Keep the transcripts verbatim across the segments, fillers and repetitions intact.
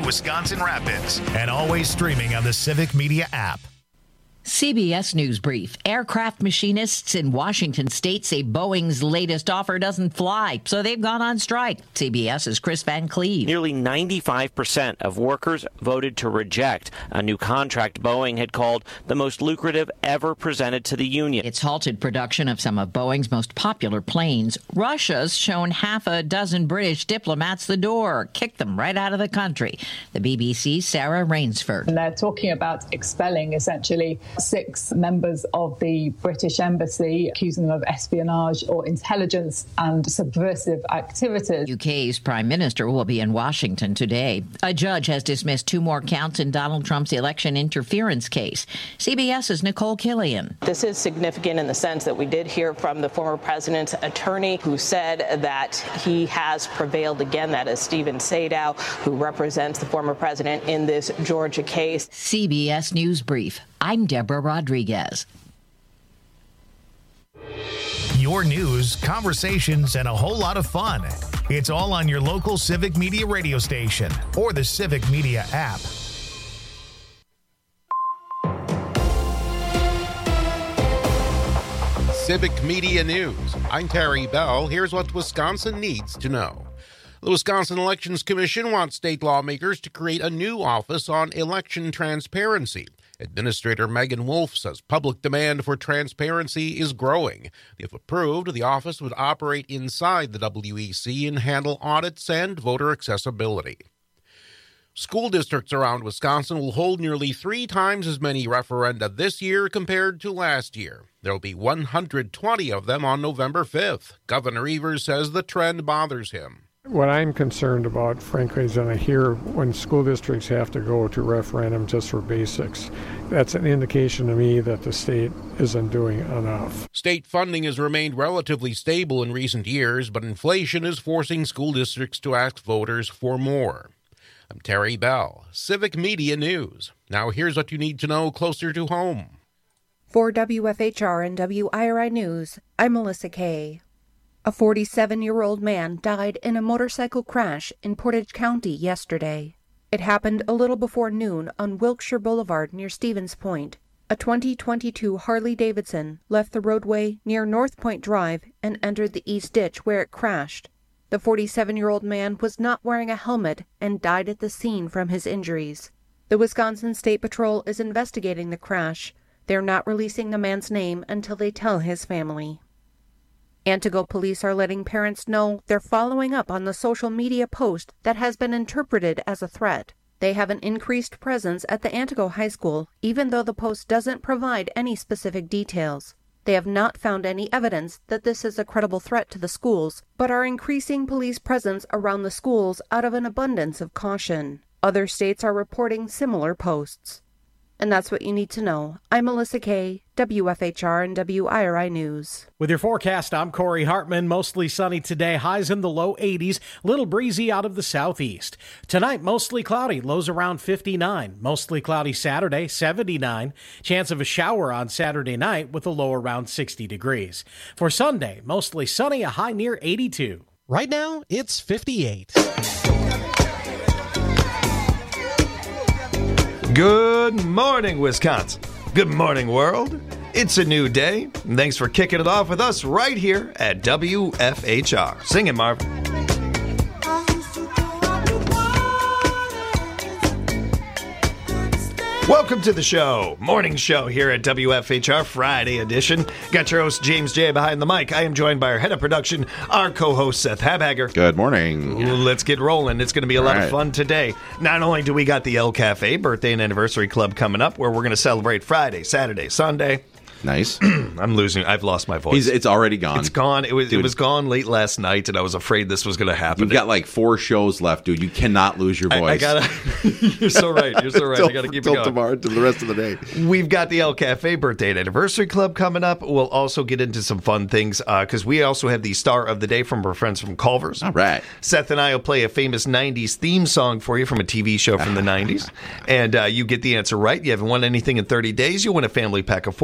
Wisconsin Rapids, and always streaming on the Civic Media app. C B S News Brief. Aircraft machinists in Washington state say Boeing's latest offer doesn't fly, so they've gone on strike. CBS's Chris Van Cleve. Nearly ninety-five percent of workers voted to reject a new contract Boeing had called the most lucrative ever presented to the union. It's halted production of some of Boeing's most popular planes. Russia's shown half a dozen British diplomats the door, kicked them right out of the country. The B B C's Sarah Rainsford. And they're talking about expelling, essentially, six members of the British Embassy, accusing them of espionage or intelligence and subversive activities. U K's Prime Minister will be in Washington today. A judge has dismissed two more counts in Donald Trump's election interference case. CBS's Nicole Killian. This is significant in the sense that we did hear from the former president's attorney who said that he has prevailed again. That is Stephen Sadow, who represents the former president in this Georgia case. C B S News Brief. I'm Deborah Rodriguez. Your news, conversations, and a whole lot of fun. It's all on your local Civic Media radio station or the Civic Media app. Civic Media News. I'm Terry Bell. Here's what Wisconsin needs to know. The Wisconsin Elections Commission wants state lawmakers to create a new office on election transparency. Administrator Megan Wolf says public demand for transparency is growing. If approved, the office would operate inside the W E C and handle audits and voter accessibility. School districts around Wisconsin will hold nearly three times as many referenda this year compared to last year. There will be one hundred twenty of them on November fifth. Governor Evers says the trend bothers him. What I'm concerned about, frankly, is that I hear when school districts have to go to referendum just for basics. That's an indication to me that the state isn't doing enough. State funding has remained relatively stable in recent years, but inflation is forcing school districts to ask voters for more. I'm Terry Bell, Civic Media News. Now here's what you need to know closer to home. For W F H R and W I R I News, I'm Melissa Kay. A forty-seven-year-old man died in a motorcycle crash in Portage County yesterday. It happened a little before noon on Wilkshire Boulevard near Stevens Point. A twenty twenty-two Harley-Davidson left the roadway near North Point Drive and entered the east ditch where it crashed. The forty-seven-year-old man was not wearing a helmet and died at the scene from his injuries. The Wisconsin State Patrol is investigating the crash. They're not releasing the man's name until they tell his family. Antigo police are letting parents know they're following up on the social media post that has been interpreted as a threat. They have an increased presence at the Antigo High School, even though the post doesn't provide any specific details. They have not found any evidence that this is a credible threat to the schools, but are increasing police presence around the schools out of an abundance of caution. Other states are reporting similar posts. And that's what you need to know. I'm Melissa Kay, W F H R and W I R I News. With your forecast, I'm Corey Hartman. Mostly sunny today, highs in the low eighties, little breezy out of the southeast. Tonight, mostly cloudy, lows around fifty-nine. Mostly cloudy Saturday, seventy-nine. Chance of a shower on Saturday night with a low around sixty degrees. For Sunday, mostly sunny, a high near eighty-two. Right now, it's fifty-eight. Good morning, Wisconsin. Good morning, world. It's a new day. Thanks for kicking it off with us right here at W F H R. Sing it, Marvin. Welcome to the show, morning show here at W F H R, Friday edition. Got your host, James J. behind the mic. I am joined by our head of production, our co-host, Seth Habhager. Good morning. Ooh, let's get rolling. It's going to be a All lot right. of fun today. Not only do we got the El Cafe Birthday and Anniversary Club coming up, where we're going to celebrate Friday, Saturday, Sunday. Nice. I'm losing. I've lost my voice. He's, it's already gone. It's gone. It was Dude. it was gone late last night, and I was afraid this was going to happen. You've got like four shows left, dude. You cannot lose your voice. I, I gotta. You're so right. You're so right. till, I gotta keep it till going. tomorrow, to the rest of the day. We've got the El Cafe Birthday and Anniversary Club coming up. We'll also get into some fun things because uh, we also have the star of the day from our friends from Culver's. All right. Seth and I will play a famous nineties theme song for you from a T V show from the nineties, and uh, you get the answer right. You haven't won anything in thirty days. You'll win a family pack of four from our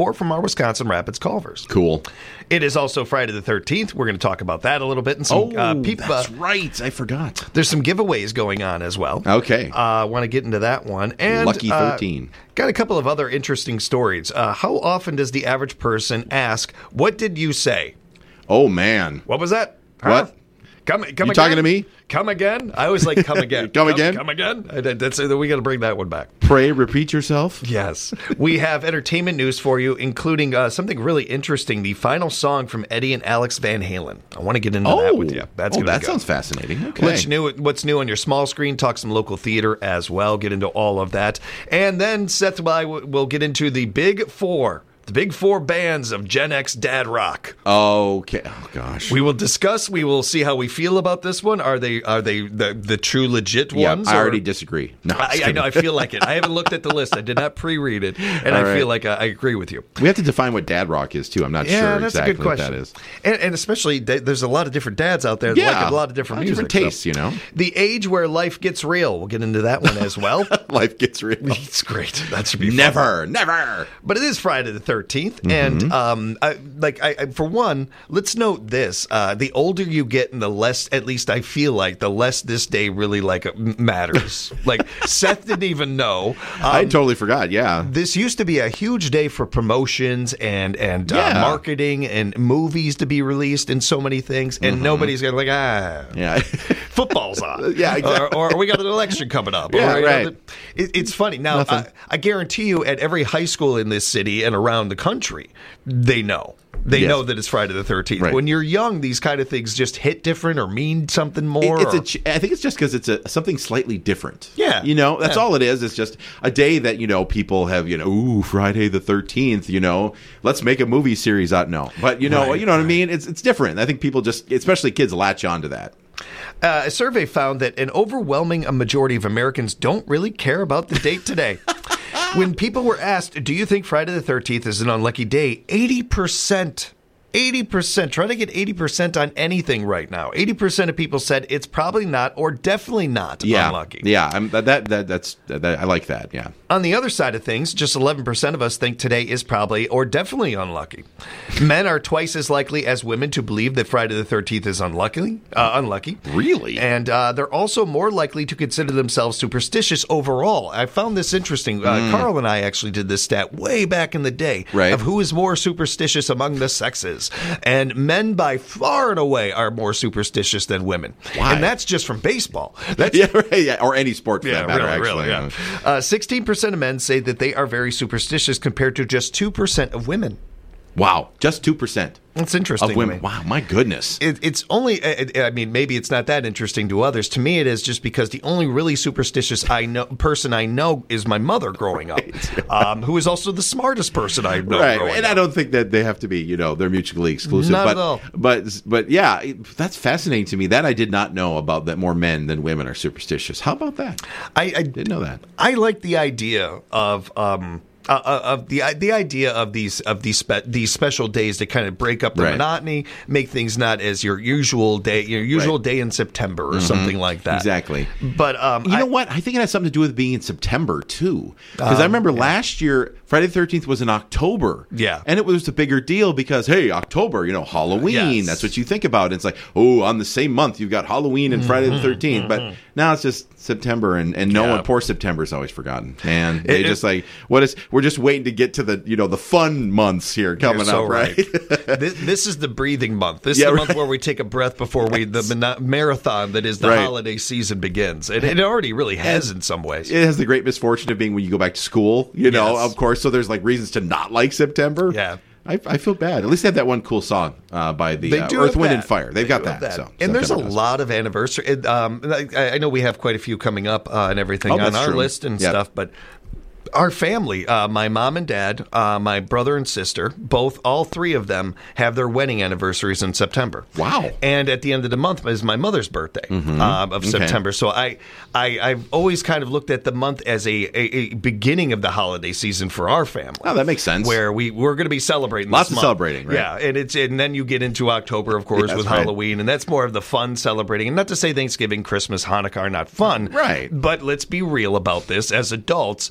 Wisconsin Rapids Culver's. Cool. It is also Friday the thirteenth. We're going to talk about that a little bit. And some, Oh, uh, peop- that's uh, right. I forgot. There's some giveaways going on as well. Okay. I uh, want to get into that one. And Lucky uh, thirteen. got a couple of other interesting stories. Uh, how often does the average person ask, what did you say? Oh, man. What was that? Huh? What? Come, come You again? talking to me? Come again? I always like come again. Come again? Come again? I- That's, we got to bring that one back. Pray, repeat yourself. Yes. We have entertainment news for you, including uh, something really interesting, the final song from Eddie and Alex Van Halen. I want to get into Oh, that with you. That's oh gonna that go. sounds fascinating. Okay. What's new, what's new on your small screen, talk some local theater as well, get into all of that. And then Seth and I will will get into the big four. The big four bands of Gen X dad rock. Okay. Oh gosh. We will discuss. We will see how we feel about this one. Are they are they the, the true legit Yeah, ones? I or- already disagree. No, I'm I, just I know. I kidding. feel like it. I haven't looked at the list. I did not pre-read it, and All I right. feel like I, I agree with you. We have to define what dad rock is too. I'm not Yeah, sure that's exactly a good what question. that is. And, and especially, th- there's a lot of different dads out there that Yeah, like a lot of different a lot of music. different tastes, you know. The age where life gets real. We'll get into that one as well. Life gets real. It's great. That should be fun. Never, never. But it is Friday the thirteenth, Mm-hmm. and um, I, like I, I, for one, let's note this: uh, the older you get, and the less, at least I feel like, the less this day really like uh, matters. Like Seth didn't even know. Um, I totally forgot. Yeah. This used to be a huge day for promotions and and Yeah. uh, marketing and movies to be released and so many things, and nobody's gonna like ah Yeah. football's on. Yeah, exactly. Or, or we got an election coming up. Yeah, or, you know, right. the- it, it's funny. Now, Nothing. I, I guarantee you at every high school in this city and around the country, they know. They Yes. know that it's Friday the thirteenth. Right. When you're young, these kind of things just hit different or mean something more. It- it's or- a, ch- I think it's just because it's a something slightly different. Yeah. You know, that's Yeah. all it is. It's just a day that, you know, people have, you know, ooh, Friday the thirteenth, you know, let's make a movie series out. No. But, you know, Right, you know what I mean? It's it's different. I think people just, especially kids, latch onto that. Uh, a survey found that an overwhelming majority of Americans don't really care about the date today. When people were asked, do you think Friday the thirteenth is an unlucky day? eighty percent. eighty percent. Try to get eighty percent on anything right now. eighty percent of people said it's probably not or definitely not Yeah. unlucky. Yeah. I'm, that, that, that, that's, that, I like that. Yeah. On the other side of things, just eleven percent of us think today is probably or definitely unlucky. Men are twice as likely as women to believe that Friday the thirteenth is unlucky. Uh, unlucky. Really? And uh, they're also more likely to consider themselves superstitious overall. I found this interesting. Uh, Carl and I actually did this stat way back in the day Right. of who is more superstitious among the sexes. And men by far and away are more superstitious than women. Why? And that's just from baseball. That's Yeah, right, yeah. Or any sport for yeah, that matter, really, actually. really, yeah. Uh, sixteen percent of men say that they are very superstitious compared to just two percent of women. Wow. Just two percent That's interesting of to women. me. Wow. My goodness. It, it's only, I I mean, maybe it's not that interesting to others. To me, it is just because the only really superstitious I know person I know is my mother growing up, um, who is also the smartest person I know Right, growing and up. I don't think that they have to be, you know, they're mutually exclusive. Not but, at all. But, but yeah, it- that's fascinating to me. That I did not know about that more men than women are superstitious. How about that? I, I Didn't know that. I like the idea of um, uh, uh, of the the idea of these of these spe- these special days to kind of break up the Right. monotony, make things not as your usual day, your usual Right. day in September or something like that. Exactly. But um, You I- know what? I think it has something to do with being in September too. Because I remember last year, Friday the thirteenth was in October. Yeah. And it was a bigger deal because, hey, October, you know, Halloween. Yes. That's what you think about. And it's like, oh, on the same month, you've got Halloween and Friday the thirteenth. But now it's just September, and, and no Yeah. one, poor September is always forgotten. Man, they It- just like, what is, we're just waiting to get to the, you know, the fun months here coming You're so up, right? this, this is the breathing month. This Yeah, is the right. month where we take a breath before we the mana- marathon that is the Right. holiday season begins. And it already really has in some ways. It has the great misfortune of being when you go back to school, you know, Yes. of course. So there's like reasons to not like September. Yeah. I, I feel bad. At least they have that one cool song uh, by the They uh, do Earth, have Wind, that. and Fire. They've They got do have that. So, and there's a September does. lot of anniversary. it, Um, I, I know we have quite a few coming up uh, and everything Oh, on that's our true. list and Yep. stuff, but. Our family, uh, my mom and dad, uh, my brother and sister, both, all three of them have their wedding anniversaries in September. Wow. And at the end of the month is my mother's birthday Mm-hmm. um, of September. So I, I, I've always kind of looked at the month as a, a, a beginning of the holiday season for our family. Oh, that makes sense. Where we, we're going to be celebrating Lots this of month. celebrating, right? Yeah, and, it's, and then you get into October, of course, Yes, with right. Halloween, and that's more of the fun celebrating. And not to say Thanksgiving, Christmas, Hanukkah are not fun. Right. But let's be real about this. As adults, they also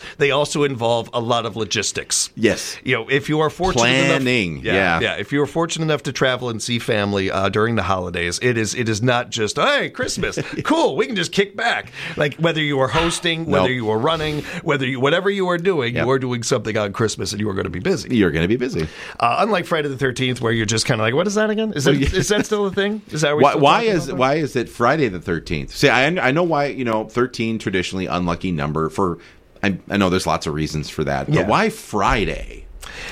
also involve a lot of logistics. Yes. You know, if you are fortunate Planning, enough, yeah, yeah, if you are fortunate enough to travel and see family uh, during the holidays, it is it is not just hey Christmas, cool, we can just kick back. Like whether you are hosting, whether Nope. you are running, whether you whatever you are doing, Yep. you are doing something on Christmas, and you are going to be busy. You're going to be busy. Uh, unlike Friday the thirteenth, where you're just kind of like, what is that again? Is that is that still a thing? Is that what Why, why is why is it Friday the thirteenth? See, I I know why, you know, thirteen traditionally unlucky number for. I, I know there's lots of reasons for that, but Yeah. why Friday?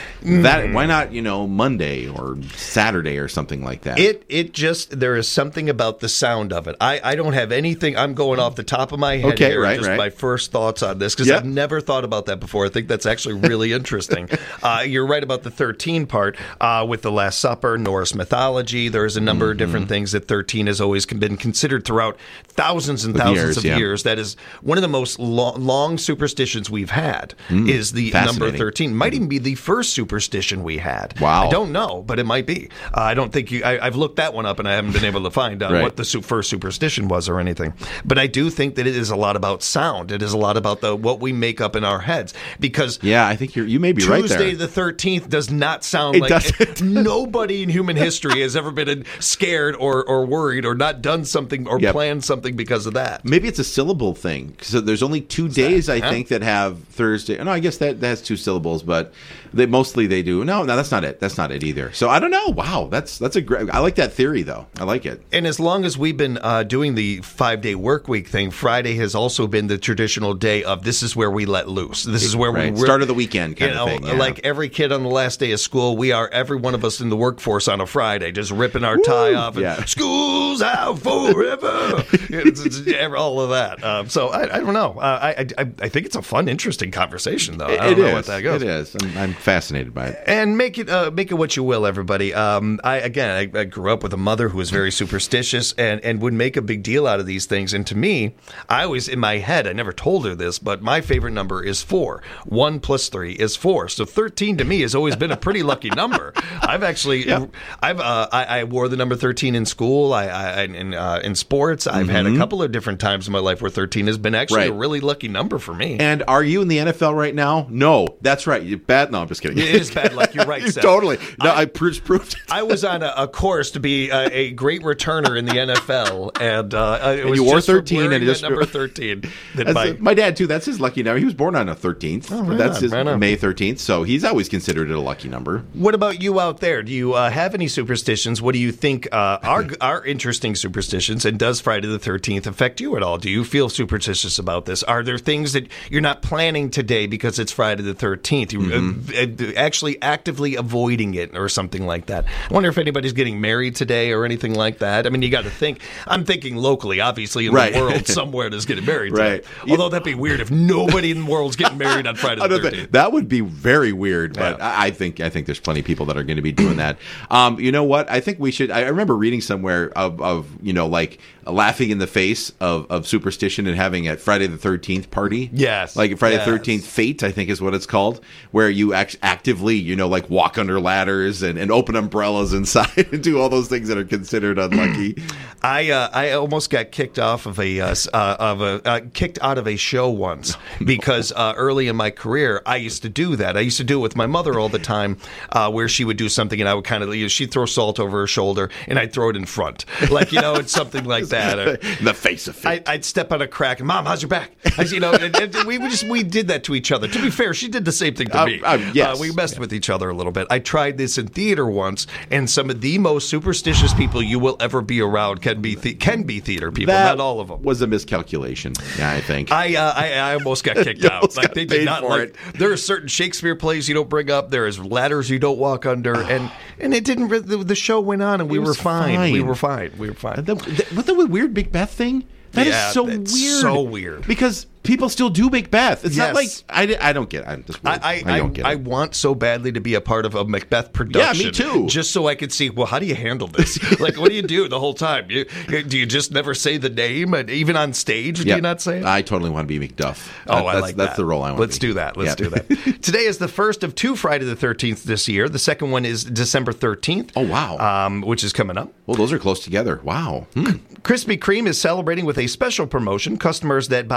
That why not, you know, Monday or Saturday or something like that? It it just there is something about the sound of it. I, I don't have anything. I'm going off the top of my head Okay, here. right, just right. my first thoughts on this because Yep. I've never thought about that before. I think that's actually really interesting. Uh, you're right about the thirteen part uh, with the Last Supper, Norse mythology. There's a number Mm-hmm. of different things that thirteen has always been considered throughout thousands and With thousands years, of yeah. years. That is one of the most lo- long superstitions we've had. Mm, is the number fascinating. thirteen? Might even be the first superstition we had. Wow. I don't know, but it might be. Uh, I don't think you. I, I've looked that one up, and I haven't been able to find out Right. what the su- first superstition was or anything. But I do think that it is a lot about sound. It is a lot about the what we make up in our heads. Because yeah, I think you're. You may be right there. Tuesday the thirteenth does not sound It like doesn't. nobody in human history has ever been scared or, or worried or not done something or Yep. planned something because of that. Maybe it's a syllable thing. So there's only two days, I huh? think, that have Thursday. No, I guess that, that has two syllables, but they mostly they do. No, no, that's not it. That's not it either. So I don't know. Wow, that's that's a great. I like that theory though. I like it. And as long as we've been uh, doing the five-day work week thing, Friday has also been the traditional day of this is where we let loose. This is where Right. we Start of the weekend kind you of know, thing, yeah. Like every kid on the last day of school, we are every one of us in the workforce on a Friday, just ripping our tie off and Yeah. school's out forever. it's, it's, it's all of that. Um, so I, I don't know. Uh, I, I I think it's a fun, interesting conversation, though. I don't It know is. what that goes. It is. I'm, I'm fascinated by it. And make it uh, make it what you will, everybody. Um, I again, I, I grew up with a mother who was very superstitious and, and would make a big deal out of these things. And to me, I always in my head, I never told her this, but my favorite number is four. One plus three is four. So thirteen to me has always been a pretty lucky number. I've actually, Yep. I've uh, I, I wore the number thirteen in school. I, I in uh, in sports, I've had a couple of different times in my life where thirteen has been actually a Right. really lucky number for me. And are you in the N F L right now? No, that's right. You bad. No, I'm just kidding. It is bad luck. You're right, Seth. Totally. No, I, I- proved. proved it. I was on a, a course to be a, a great returner in the N F L, and uh, it And was you wore just for thirteen and wearing it that just- number thirteen. That That's my, the- my dad too. That's his lucky number. He was born on a thirteenth. Oh, right that's on, his right on. May thirteenth. So he's always considered it a lucky number. what about you out there? Do you uh, have any superstitions? What do you think uh, are are interesting superstitions? And does Friday the thirteenth affect you at all? Do you feel superstitious about this? Are there things that you're not planning today because it's Friday the thirteenth? You Mm-hmm. uh, uh, actually actively avoiding it or something like that. I wonder if anybody's getting married today or anything like that. I mean, you got to think. I'm thinking locally, obviously, in Right. the world, somewhere that's getting married today. Right. Although that'd be weird if nobody in the world's getting married on Friday I the don't think- thirteenth. that would be very weird, but Yeah. I I think I think there's plenty of people that are going to be doing that. Um, you know what? I think we should. I remember reading somewhere of, of you know like laughing in the face of, of superstition and having a Friday the thirteenth party. Yes. like Friday Yes. the thirteenth fate, I think is what it's called, where you act- actively you know like walk under ladders and, and open umbrellas inside and do all those things that are considered unlucky. I uh, I almost got kicked off of a uh, s- uh, of a uh, kicked out of a show once because uh, early in my career I used to do that. I used to do it with my mother all the time, uh, where she would do something and I would kind of you know, she'd throw salt over her shoulder and I'd throw it in front, like you know it's something like that. Or, In the face of fate. I, I'd step on a crack and Mom, how's your back? I, you know, and, and we would just we did that to each other. To be fair, she did the same thing to Uh, me. uh, yes. we messed with each other a little bit. I tried this in theater once, and some of the most superstitious people you will ever be around can be the, can be theater people. that Not all of them. was a miscalculation. Yeah, I think. I, uh, I I almost got kicked You out. almost Like got they paid did not for like. it. There are certain Shakespeare plays you don't bring up. There is ladders you don't walk under, and and it didn't. re- The, the show went on, and we It were was fine. We fine. were fine. We were fine. The, the, what the weird Big Beth thing? That is Yeah, so it's weird. so weird. Because people still do Macbeth. It's not like Yes. I, I don't get. It. I'm just. Weird. I, I, don't get I, it. I want so badly to be a part of a Macbeth production. Yeah, me too. Just so I could see, well, how do you handle this? Like, what do you do the whole time? You, do you just never say the name? And even on stage, do Yep. you not say it? I totally want to be Macduff. Oh, That- I that's, like that's that. the role I want. Let's to be. do that. Let's Yep. do that. Today is the first of two Friday the thirteenth this year. The second one is December thirteenth. Oh, wow. Um, which is coming up. Well, those are close together. Wow. Hmm. Krispy Kreme is celebrating with a special promotion. Customers that buy a dozen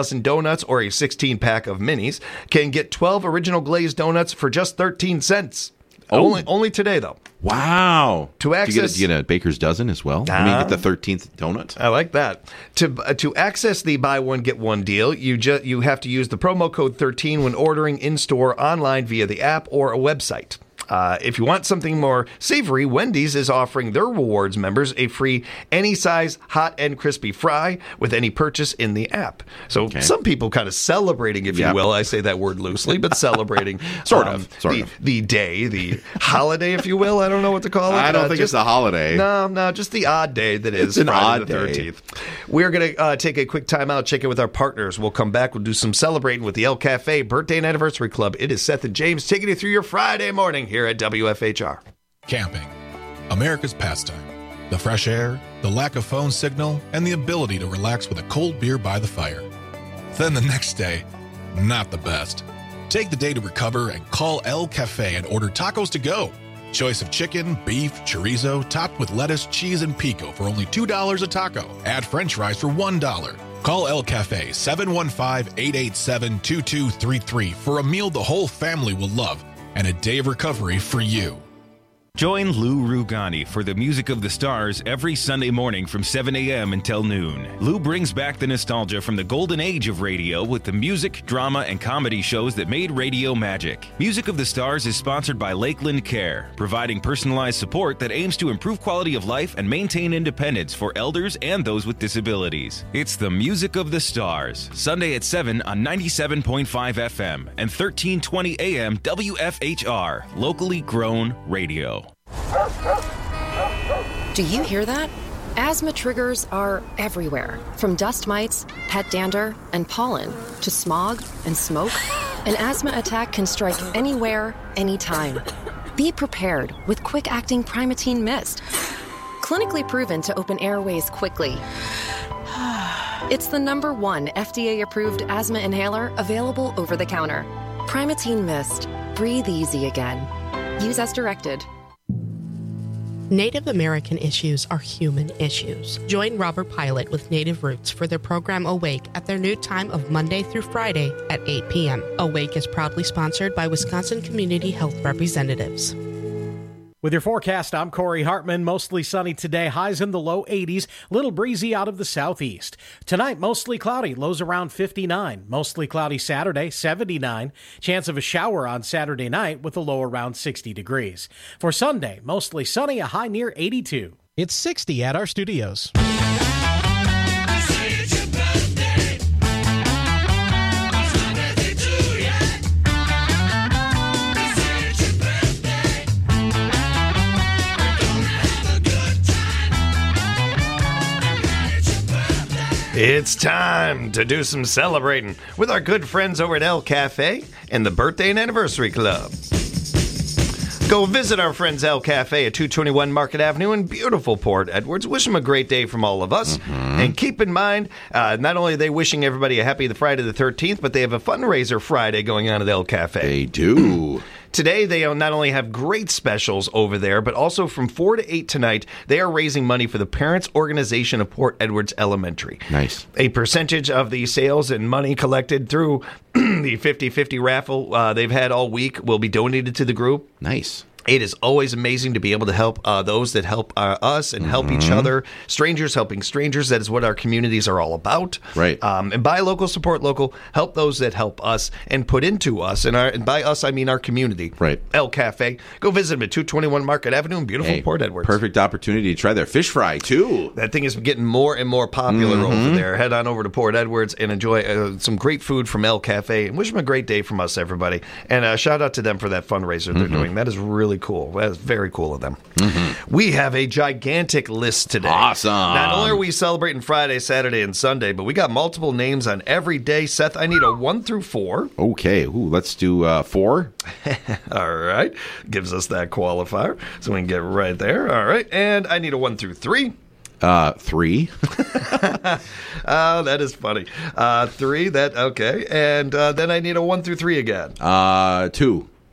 dozen donuts or a sixteen-pack of minis can get twelve original glazed donuts for just thirteen cents. Oh. Only, only today, though. Wow. To access, do you, get a, do you get a baker's dozen as well? Uh, I mean, get the thirteenth donut. I like that. To uh, to access the buy one get one deal, you just you have to use the promo code thirteen when ordering in store, online via the app or a website. Uh, if you want something more savory, Wendy's is offering their rewards members a free any size hot and crispy fry with any purchase in the app. So okay. Some people kind of celebrating, if yep. you will. I say that word loosely, but celebrating sort um, of, sort the, of the day, the holiday, if you will. I don't know what to call it. I don't uh, think just, it's a holiday. No, no, just the odd day that is it's an Friday odd the thirteenth. Day. We're going to uh, take a quick time out, check in with our partners. We'll come back. We'll do some celebrating with the El Cafe Birthday and Anniversary Club. It is Seth and James taking you through your Friday morning here at W F H R. Camping, America's pastime. The fresh air, the lack of phone signal, and the ability to relax with a cold beer by the fire. Then the next day, not the best. Take the day to recover and call El Cafe and order tacos to go. Choice of chicken, beef, chorizo, topped with lettuce, cheese, and pico for only two dollars a taco. Add french fries for one dollar. Call El Cafe seven one five, eight eight seven, two two three three for a meal the whole family will love and a day of recovery for you. Join Lou Rugani for the Music of the Stars every Sunday morning from seven a.m. until noon. Lou brings back the nostalgia from the golden age of radio with the music, drama, and comedy shows that made radio magic. Music of the Stars is sponsored by Lakeland Care, providing personalized support that aims to improve quality of life and maintain independence for elders and those with disabilities. It's the Music of the Stars, Sunday at seven on ninety-seven point five F M and thirteen twenty A M W F H R, locally grown radio. Do you hear that? Asthma triggers are everywhere, from dust mites, pet dander, and pollen, to smog and smoke. An asthma attack can strike anywhere, anytime. Be prepared with quick-acting Primatene Mist. Clinically proven to open airways quickly. It's the number one F D A-approved asthma inhaler available over the counter. Primatene Mist. Breathe easy again. Use as directed. Native American issues are human issues. Join Robert Pilot with Native Roots for their program Awake at their new time of Monday through Friday at eight p.m. Awake is proudly sponsored by Wisconsin Community Health Representatives. With your forecast, I'm Corey Hartman. Mostly sunny today, highs in the low eighties, little breezy out of the southeast. Tonight, mostly cloudy, lows around fifty-nine. Mostly cloudy Saturday, seventy-nine. Chance of a shower on Saturday night with a low around sixty degrees. For Sunday, mostly sunny, a high near eighty-two. It's sixty at our studios. It's time to do some celebrating with our good friends over at El Cafe and the Birthday and Anniversary Club. Go visit our friends El Cafe at two twenty-one Market Avenue in beautiful Port Edwards. Wish them a great day from all of us. Mm-hmm. And keep in mind, uh, not only are they wishing everybody a happy Friday the thirteenth, but they have a fundraiser Friday going on at El Cafe. They do. Today, they not only have great specials over there, but also from four to eight tonight, they are raising money for the Parents Organization of Port Edwards Elementary. Nice. A percentage of the sales and money collected through the fifty-fifty raffle uh, they've had all week will be donated to the group. Nice. It is always amazing to be able to help uh, those that help uh, us and help mm-hmm. each other. Strangers helping strangers. That is what our communities are all about. Right. Um, and buy local, support local. Help those that help us and put into us. And, our, and by us, I mean our community. Right. El Cafe. Go visit them at two twenty-one Market Avenue in beautiful hey, Port Edwards. Perfect opportunity to try their fish fry, too. That thing is getting more and more popular mm-hmm. over there. Head on over to Port Edwards and enjoy uh, some great food from El Cafe. And wish them a great day from us, everybody. And uh, shout out to them for that fundraiser mm-hmm. they're doing. That is really cool. That is very Very cool of them. Mm-hmm. We have a gigantic list today. Awesome. Not only are we celebrating Friday, Saturday, and Sunday, but we got multiple names on every day. Seth, I need a one through four. Okay. Ooh, let's do uh, four. All right. Gives us that qualifier, so we can get right there. All right. And I need a one through three. Uh, three. Oh, that is funny. Uh, three. That okay. And uh, then I need a one through three again. Uh, two.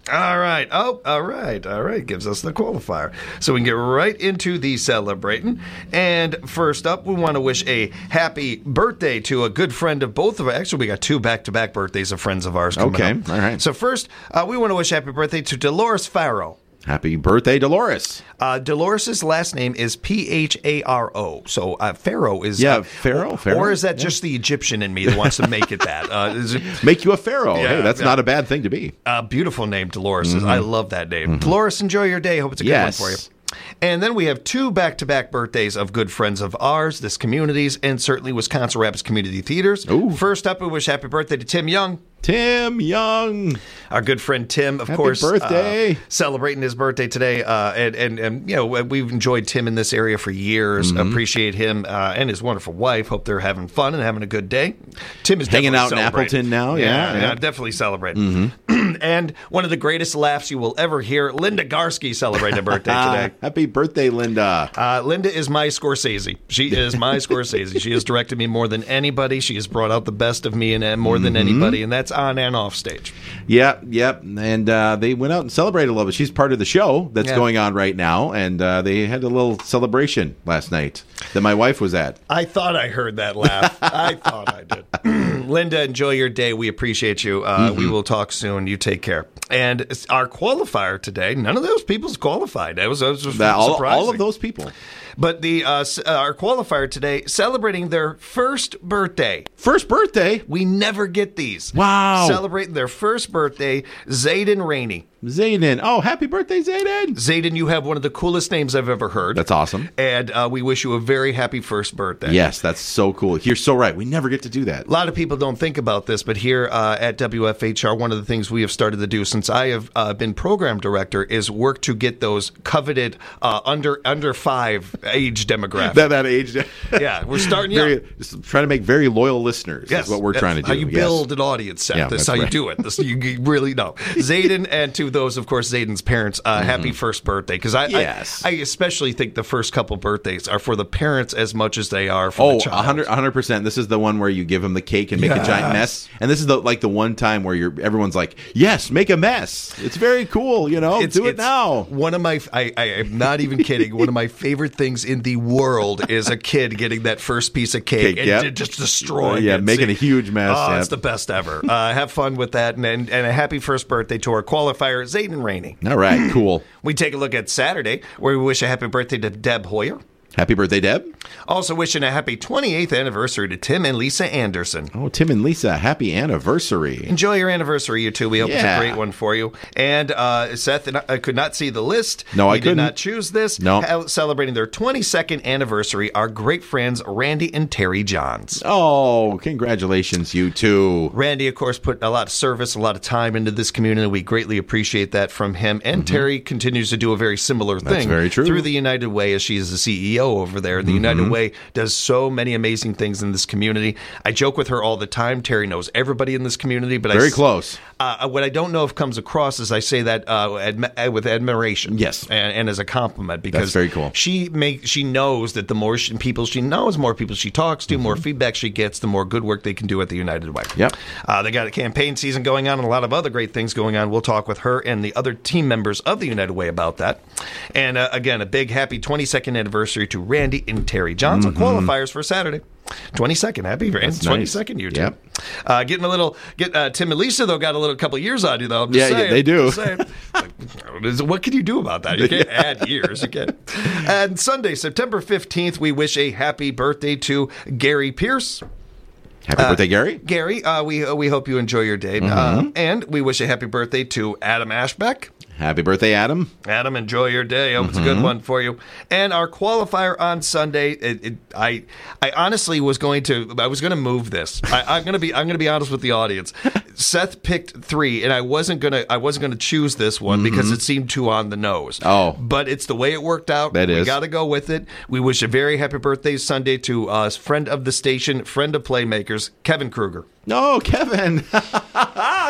All right. Oh, all right. All right. Gives us the qualifier. So we can get right into the celebrating. And first up, we want to wish a happy birthday to a good friend of both of us. Actually, we got two back-to-back birthdays of friends of ours coming Okay. up. All right. So first, uh, we want to wish happy birthday to Dolores Farrow. Happy birthday, Dolores. Uh, Dolores' last name is P H A R O. So uh, Pharaoh is... Yeah, uh, Pharaoh, Or, Pharaoh, or is that yeah. just the Egyptian in me that wants to make it that? Uh, is it, Make you a pharaoh. Yeah, hey, that's yeah. not a bad thing to be. Uh, beautiful name, Dolores. Mhm. I love that name. Dolores, enjoy your day. Hope it's a good Yes. one for you. And then we have two back-to-back birthdays of good friends of ours, this community's, and certainly Wisconsin Rapids Community Theaters. First up, we wish happy birthday to Tim Young. Tim Young. Our good friend Tim, of Happy course. birthday. Uh, celebrating his birthday today. Uh, and, and, and, you know, we've enjoyed Tim in this area for years. Mhm. Appreciate him uh, and his wonderful wife. Hope they're having fun and having a good day. Tim is Hanging definitely out in celebrating. Appleton now, yeah, yeah. definitely celebrating. And one of the greatest laughs you will ever hear, Linda Garsky celebrating a birthday today. Happy birthday, Linda. Uh, Linda is my Scorsese. She is my Scorsese. She has directed me more than anybody. She has brought out the best of me and uh, more than Mhm. anybody, and that's on and off stage. Yep, yep. And uh, they went out and celebrated a little bit. She's part of the show that's Yeah. going on right now, and uh, they had a little celebration last night that my wife was at. I thought I heard that laugh. I thought I did. Linda, enjoy your day. We appreciate you. Uh, Mhm. We will talk soon. You take care. And our qualifier today, none of those people's qualified. That was, that was That- all, surprising. all of those people. But the uh, s- uh, our qualifier today celebrating their first birthday. First birthday? We never get these. Wow. Celebrating their first birthday, Zayden Rainey. Zayden. Oh, happy birthday, Zayden. Zayden, you have one of the coolest names I've ever heard. That's awesome. And uh, we wish you a very happy first birthday. Yes, that's so cool. You're so right. We never get to do that. A lot of people don't think about this, but here uh, at W F H R, one of the things we have started to do since I have uh, been program director is work to get those coveted uh, under under five age demographic. That, that age. Yeah, we're starting very, young. just trying to make very loyal listeners. Yes, is what we're that's trying to do. How you Yes. build an audience set. Yeah, That's that's how you right. do it. This, you, you really know. Zayden, and to those, of course, Zayden's parents, uh, happy first birthday. Because I, Yes. I, I especially think the first couple birthdays are for the parents as much as they are for Oh, the child. one hundred, one hundred percent. This is the one where you give them the cake and make a giant Yes. mess. And this is the like the one time where you're everyone's like, yes, make a mess. It's very cool, you know, It's- do it it's now. One of my, I, I am not even kidding. One of my favorite things in the world is a kid getting that first piece of cake, Cake, and yep. d- just destroying Yeah, it. making a huge mess, Oh, yep. it's the best ever. Uh, have fun with that, and, and and a happy first birthday to our qualifier, Zayden Rainey. All right, cool. We take a look at Saturday, where we wish a happy birthday to Deb Hoyer. Happy birthday, Deb. Also wishing a happy twenty-eighth anniversary to Tim and Lisa Anderson. Oh, Tim and Lisa, happy anniversary. Enjoy your anniversary, you two. We hope it's Yeah. a great one for you. And uh, Seth and I, I could not see the list. No, I we did couldn't. not choose this. No. Ha- celebrating their twenty-second anniversary, our great friends Randy and Terry Johns. Oh, congratulations, you two. Randy, of course, put a lot of service, a lot of time into this community. We greatly appreciate that from him. And Terry continues to do a very similar Mm-hmm. That's thing very true. through the United Way, as she is the C E O over there. The Mm-hmm. United Way does so many amazing things in this community. I joke with her all the time. Terry knows everybody in this community, but I Very s- close. Uh, what I don't know if comes across is I say that uh, admi- with admiration, Yes. and, and as a compliment, because That's very cool. She make she knows that the more she, people she knows, more people she talks to, more feedback she gets, the more good work they can do at the United Way. Yep. Uh, they got a campaign season going on and a lot of other great things going on. We'll talk with her and the other team members of the United Way about that. And uh, again, a big happy twenty-second anniversary to Randy and Terry Johns. Mhm. Qualifiers for Saturday. twenty-second. Happy That's twenty-second, nice. you two. Yep. Uh, getting a little, get uh, Tim and Lisa, though, got a little couple years on you, though. I'm just Yeah, yeah, saying, they do. just saying. Like, what can you do about that? You can't add years. You can't. And Sunday, September fifteenth, we wish a happy birthday to Gary Pierce. Happy Uh, birthday, Gary. Gary, uh, we uh, we hope you enjoy your day. Mhm. Uh, and we wish a happy birthday to Adam Ashbeck. Happy birthday, Adam. Adam, enjoy your day. I hope it's a good Mhm. one for you. And our qualifier on Sunday, it, it, I I honestly was going to I was going to move this. I, I'm going to be I'm going to be honest with the audience. Seth picked three, and I wasn't gonna I wasn't gonna choose this one because it seemed too on the nose. Oh, but it's the way it worked out. That we is. got to go with it. We wish a very happy birthday Sunday to uh, friend of the station, friend of Playmakers, Kevin Kruger. No, Kevin.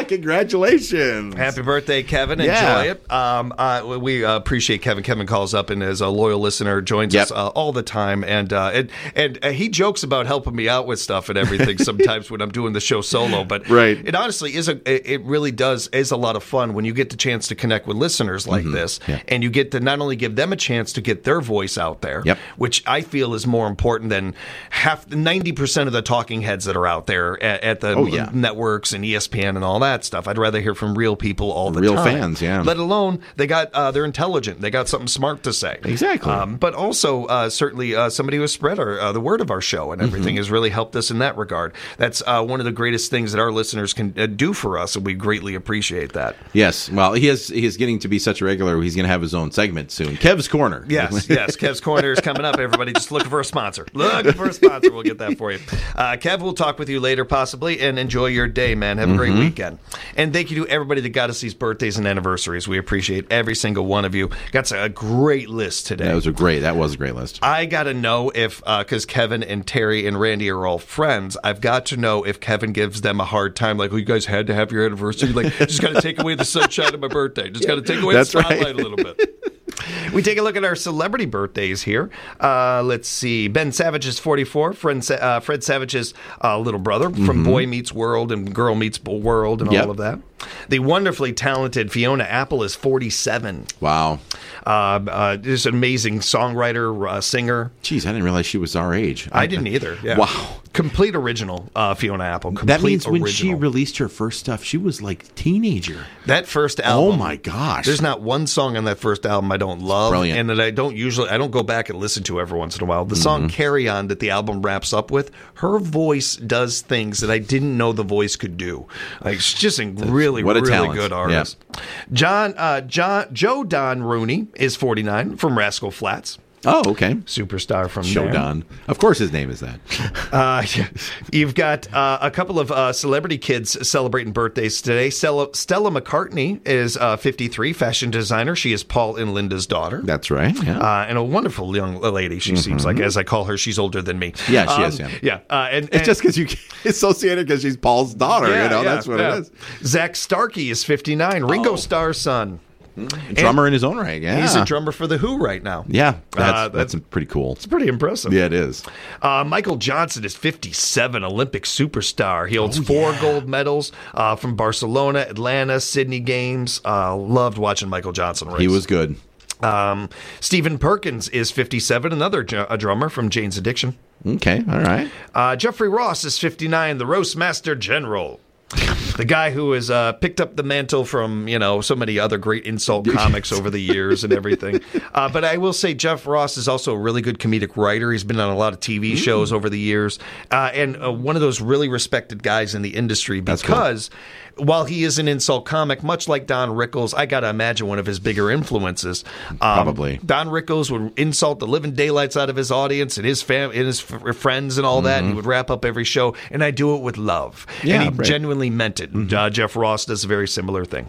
Congratulations. Happy birthday, Kevin. Yeah. Enjoy it. Um, uh, we uh, appreciate Kevin. Kevin calls up and is a loyal listener, joins Yep. us uh, all the time. And, uh, and, and uh, he jokes about helping me out with stuff and everything sometimes when I'm doing the show solo. But Right. it honestly is a, it it really does, is a lot of fun when you get the chance to connect with listeners like this. Yeah. And you get to not only give them a chance to get their voice out there, Yep. which I feel is more important than half ninety percent of the talking heads that are out there at, at the Oh, yeah. networks and E S P N and all that stuff. I'd rather hear from real people all the Real time. fans, yeah. Let alone they got uh, they're intelligent. They got something smart to say. Exactly. Um, but also uh, certainly uh, somebody who has spread our, uh, the word of our show and everything Mm-hmm. has really helped us in that regard. That's uh, one of the greatest things that our listeners can uh, do for us, and we greatly appreciate that. Yes. Well, he is he is getting to be such a regular. He's going to have his own segment soon. Kev's Corner. Yes, yes. Kev's Corner is coming up. Everybody just looking for a sponsor. Looking for a sponsor. We'll get that for you. Uh, Kev, we'll talk with you later possibly, and enjoy your day, man. Have a great Mhm. weekend. And thank you to everybody that got us these birthdays and anniversaries. We appreciate every single one of you. Got a great list today. That was a great. That was a great list. I got to know if, because uh, Kevin and Terry and Randy are all friends, I've got to know if Kevin gives them a hard time, like, well, you guys had to have your anniversary. Like, just got to take away the sunshine of my birthday. Just got to take away That's the spotlight right. a little bit. We take a look at our celebrity birthdays here. Uh, let's see. Ben Savage is forty-four. Fred, uh, Fred Savage's uh, little brother from Mhm. Boy Meets World and Girl Meets World and Yep. all of that. The wonderfully talented Fiona Apple is forty-seven. Wow. Uh, uh, just an amazing songwriter, uh, singer. Jeez, I didn't realize she was our age. I didn't either. Yeah. Wow. Complete original, uh, Fiona Apple. Complete That means when she original. released her first stuff, she was like a teenager. That first album. Oh my gosh. There's not one song on that first album I don't love, Brilliant. and that I don't usually I don't go back and listen to every once in a while. The song Mm-hmm. "Carry On" that the album wraps up with, her voice does things that I didn't know the voice could do. Like she's just a really, what a really talent. good artist. John, uh, John, Joe Don Rooney is forty-nine from Rascal Flatts. Oh, okay. Superstar from Show there. Don. Of course his name is that. Uh, you've got uh, a couple of uh, celebrity kids celebrating birthdays today. Stella, Stella McCartney is uh, fifty-three, fashion designer. She is Paul and Linda's daughter. That's right. Yeah. Uh, and a wonderful young lady, she seems like. As I call her, she's older than me. Yeah, she Um, is, yeah. Yeah. Uh, and, It's and- just because you associate her because she's Paul's daughter. yeah, you know, yeah, that's what yeah. it is. Zach Starkey is fifty-nine, Ringo Oh. Starr's son. Drummer in his own right. Yeah. He's a drummer for The Who right now. Yeah, that's, Uh, that's pretty cool. It's pretty impressive. Yeah, it is. Uh, Michael Johnson is fifty-seven, Olympic superstar. He holds Oh, four yeah. gold medals uh, from Barcelona, Atlanta, Sydney Games. Uh, loved watching Michael Johnson race. He was good. Um, Stephen Perkins is fifty-seven, another ju- a drummer from Jane's Addiction. Okay, all right. Uh, Jeffrey Ross is fifty-nine, the Roastmaster General. The guy who has uh, picked up the mantle from, you know, so many other great insult comics over the years and everything. Uh, but I will say Jeff Ross is also a really good comedic writer. He's been on a lot of T V shows over the years. Uh, and uh, one of those really respected guys in the industry because while he is an insult comic, much like Don Rickles, I got to imagine one of his bigger influences. Um, Probably. Don Rickles would insult the living daylights out of his audience and his fam- and his f- friends and all that. And he would wrap up every show, and I do it with love. Yeah, and he right. genuinely meant it. Uh, Jeff Ross does a very similar thing.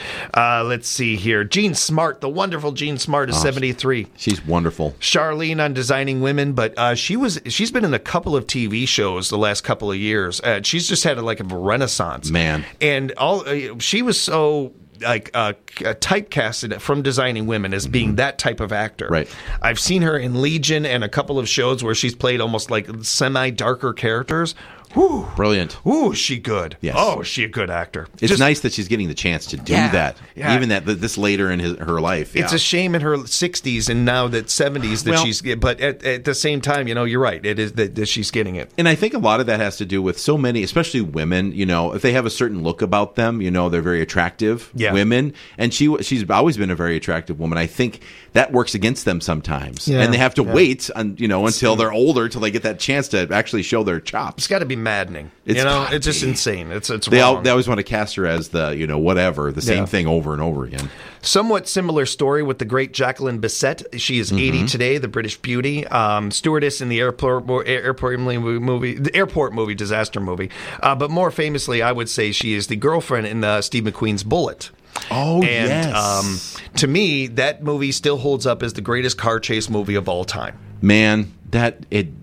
Uh, let's see here. Jean Smart, the wonderful Jean Smart, is Oh, seventy-three. She's wonderful. Charlene on Designing Women, but uh, she was she's been in a couple of T V shows the last couple of years. Uh, she's just had a, like a renaissance, Man. And all uh, she was so like uh, typecasted from Designing Women as being that type of actor. Right. I've seen her in Legion and a couple of shows where she's played almost like semi darker characters. Whew. Brilliant. Ooh, is she good? Yes. Oh, is she a good actor? It's Just- nice that she's getting the chance to do Yeah, that, yeah. even that this later in his, her life. It's yeah. a shame in her sixties and now that seventies that Well- she's. But at, at the same time, you know, you're right. It is that, that she's getting it. And I think a lot of that has to do with so many, especially women. You know, if they have a certain look about them, you know, they're very attractive Yeah. women. And she she's always been a very attractive woman. I think that works against them sometimes, Yeah, and they have to yeah. wait, on, you know, until they're older till they get that chance to actually show their chops. It's got to be maddening. It's you know, gotta it's just be. insane. It's it's They, wrong. all, they always want to cast her as the, you know, whatever, the same Yeah. thing over and over again. Somewhat similar story with the great Jacqueline Bisset. She is eighty today, the British beauty, um, stewardess in the airport airport movie, the airport movie, disaster movie. Uh, but more famously, I would say she is the girlfriend in the Steve McQueen's Bullet. Oh, and yes. um, to me, that movie still holds up as the greatest car chase movie of all time. Man, that it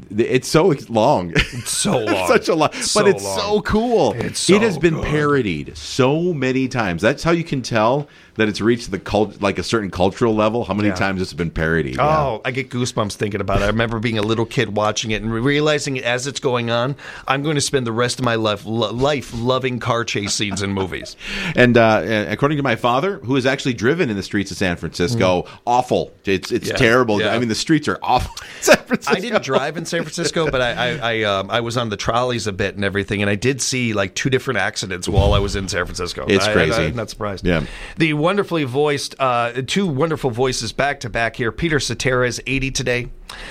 it's so long. It's so long. Such a lot. So but it's long. so cool. It's so it has been good. parodied so many times. That's how you can tell that it's reached the cult, like a certain cultural level, how many Yeah. times it's been parodied. Oh, I get goosebumps thinking about it. I remember being a little kid watching it and realizing as it's going on, I'm going to spend the rest of my life, lo- life loving car chase scenes in movies. And uh, according to my father, who has actually driven in the streets of San Francisco, mm. awful. It's it's Yeah, terrible. yeah. I mean, the streets are awful in San Francisco. I didn't drive in San Francisco, but I I, I, um, I was on the trolleys a bit and everything, and I did see like two different accidents while I was in San Francisco. It's I, crazy. I, I'm not surprised. Yeah. The wonderfully voiced, uh, two wonderful voices back to back here. Peter Cetera is eighty today.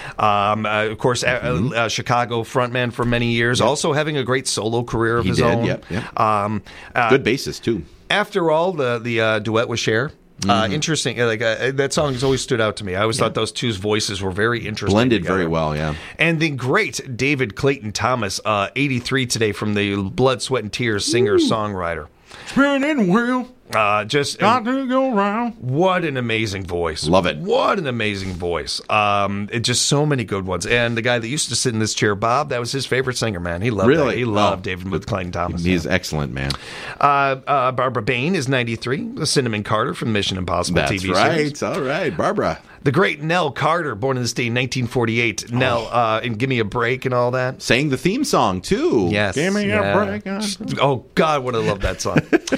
Um, uh, of course, mm-hmm. uh, uh, Chicago frontman for many years, yep. also having a great solo career of he his did, own. Yep, yep. Um, uh, Good bassist too. After all, the the uh, duet with Cher. Uh, Mhm. Interesting. Like uh, that song has always stood out to me. I always Yeah. thought those two's voices were very interesting. Blended together. very well, yeah. And the great David Clayton Thomas, uh, eighty-three today, from the Blood, Sweat, and Tears singer songwriter. Spinning wheel. Uh, just got to go round. What an amazing voice! Love it. What an amazing voice! Um, it just so many good ones. And the guy that used to sit in this chair, Bob, that was his favorite singer. Man, he loved Really? that. He loved Oh. David with Clayton Thomas. He's excellent, man. Uh, uh, Barbara Bain is ninety-three. Cinnamon Carter from Mission Impossible That's T V right. series. All right, Barbara. The great Nell Carter, born in this day in nineteen forty-eight. Oh. Nell, uh, and Give Me a Break and all that. Sang the theme song, too. Yes. Give me yeah. a break. Oh, God, what I love that song.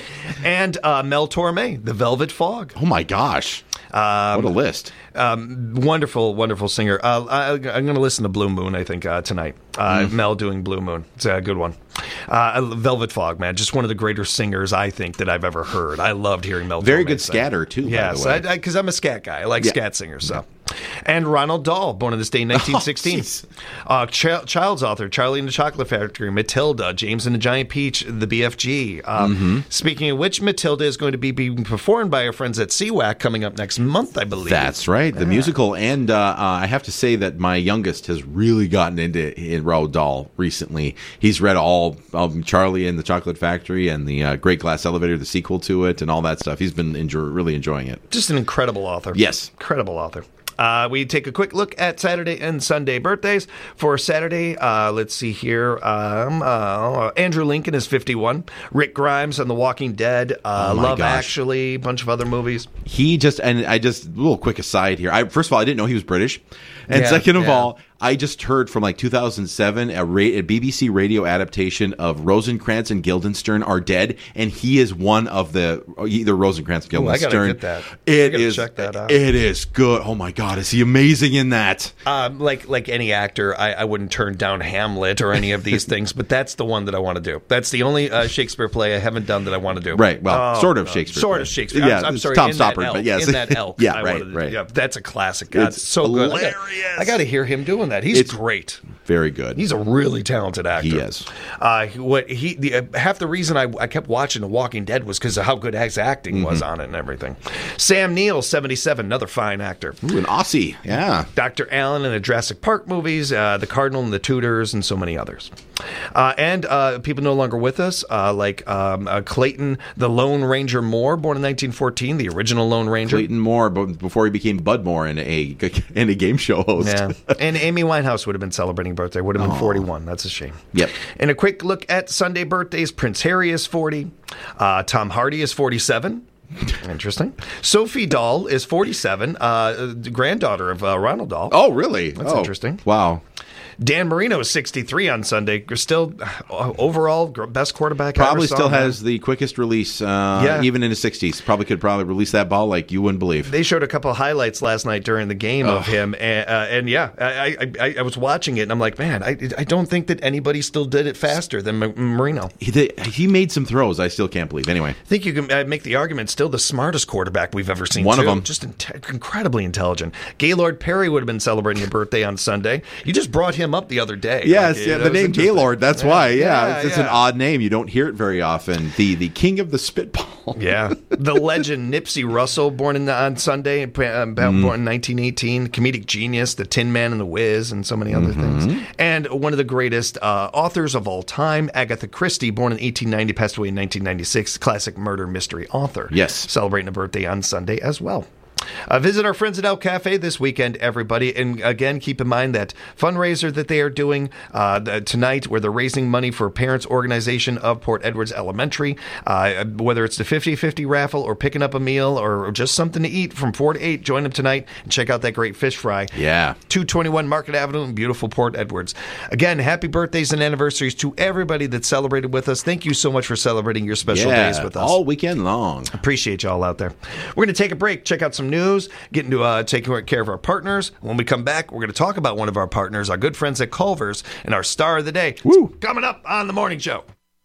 And uh, Mel Torme, The Velvet Fog. Oh, my gosh. Um, what a list. Um, wonderful, wonderful singer. Uh, I, I'm going to listen to Blue Moon, I think, uh, tonight. Uh, Mm. Mel doing Blue Moon. It's a good one. Uh, Velvet Fog, man. Just one of the greater singers, I think, that I've ever heard. I loved hearing Mel Very Torme good sing. scatter, too, Yes, by the way. because I'm a scat guy. I like Yeah. scat singers, so. And Ronald Dahl, born on this day in nineteen sixteen. Oh, uh, ch- child's author, Charlie and the Chocolate Factory, Matilda, James and the Giant Peach, the B F G. Um, Mm-hmm. Speaking of which, Matilda is going to be being performed by our friends at C WAC coming up next month, I believe. That's right, the Yeah. musical. And uh, uh, I have to say that my youngest has really gotten into in Roald Dahl recently. He's read all um, Charlie and the Chocolate Factory and the uh, Great Glass Elevator, the sequel to it, and all that stuff. He's been enjoy- really enjoying it. Just an incredible author. Yes. Incredible author. Uh, we take a quick look at Saturday and Sunday birthdays. For Saturday, uh, let's see here. Um, uh, Andrew Lincoln is fifty-one. Rick Grimes on The Walking Dead. Uh, Oh, my Love gosh. Actually. A bunch of other movies. He just, and I just, a little quick aside here. I, first of all, I didn't know he was British. And Yeah, second of yeah. all, I just heard from like two thousand seven a, ra- a B B C radio adaptation of Rosencrantz and Guildenstern Are Dead, and he is one of the either Rosencrantz or Ooh, I Guildenstern. gotta get that. I It gotta is. check that out. It is good. Oh my God, is he amazing in that? Um, like like any actor, I, I wouldn't turn down Hamlet or any of these things, but that's the one that I want to do. That's the only uh, Shakespeare play I haven't done that I want to do. Right. Well, Oh, sort of no. Shakespeare Sort play. of Shakespeare. Yeah, I'm, I'm it's sorry. Tom in Stoppard, that elk, but yes. in that elk. Yeah, I right, wanted to do- right. Yeah, that's a classic. That's It's so good. I hilarious. got, I got to hear him doing that. He's It's great. Very good. He's a really talented actor. He is. Uh, what he the, uh, half the reason I, I kept watching The Walking Dead was because of how good his acting was Mm-hmm. on it and everything. Sam Neill, seventy-seven, another fine actor. Ooh, an Aussie. Yeah. Doctor Allen in the Jurassic Park movies, uh, The Cardinal and the Tudors, and so many others. Uh, and uh, people no longer with us, uh, like um, uh, Clayton, the Lone Ranger Moore, born in nineteen fourteen, the original Lone Ranger. Clayton Moore, but before he became Bud Moore and a and a game show host. Yeah. And Amy Winehouse would have been celebrating birthday, would have been forty-one. That's a shame. Yep. And a quick look at Sunday birthdays. Prince Harry is forty. Uh, Tom Hardy is forty-seven. Interesting. Sophie Dahl is forty-seven, uh, the granddaughter of uh, Ronald Dahl. Oh, really? That's Oh, interesting. Wow. Dan Marino is sixty-three on Sunday. Still uh, overall gr- best quarterback I ever Probably saw, still man. has the quickest release, uh, Yeah. even in his sixties. Probably could probably release that ball like you wouldn't believe. They showed a couple of highlights last night during the game of him, and, uh, and yeah, I, I, I, I was watching it, and I'm like, man, I, I don't think that anybody still did it faster than M- Marino. He, did- he made some throws. I still can't believe. Anyway, I think you can uh, make the argument still the smartest quarterback we've ever seen. One of too. them. Just in- incredibly intelligent. Gaylord Perry would have been celebrating a birthday on Sunday. You just brought him up the other day. yes, Like, yeah, that the was name interesting. Gaylord. That's Yeah, why. Yeah, yeah, it's, it's yeah. an odd name. You don't hear it very often. The the king of the spitball. Yeah. The legend Nipsey Russell, born in, on Sunday, uh, Mm. born in nineteen eighteen. Comedic genius, the Tin Man and the Wiz, and so many other Mm-hmm. things. And one of the greatest uh, authors of all time, Agatha Christie, born in eighteen ninety, passed away in nineteen ninety-six. Classic murder mystery author. Yes. Celebrating a birthday on Sunday as well. Uh, visit our friends at El Cafe this weekend, everybody. And again, keep in mind that fundraiser that they are doing uh, tonight, where they're raising money for parents' organization of Port Edwards Elementary. Uh, whether it's the fifty-fifty raffle or picking up a meal or just something to eat from four to eight, join them tonight and check out that great fish fry. Yeah. two twenty-one Market Avenue in beautiful Port Edwards. Again, happy birthdays and anniversaries to everybody that celebrated with us. Thank you so much for celebrating your special yeah, days with us. all weekend long. Appreciate y'all out there. We're going to take a break, check out some news, get into uh, taking care of our partners. When we come back, we're going to talk about one of our partners, our good friends at Culver's, and our star of the day. Woo! Coming up on The Morning Show.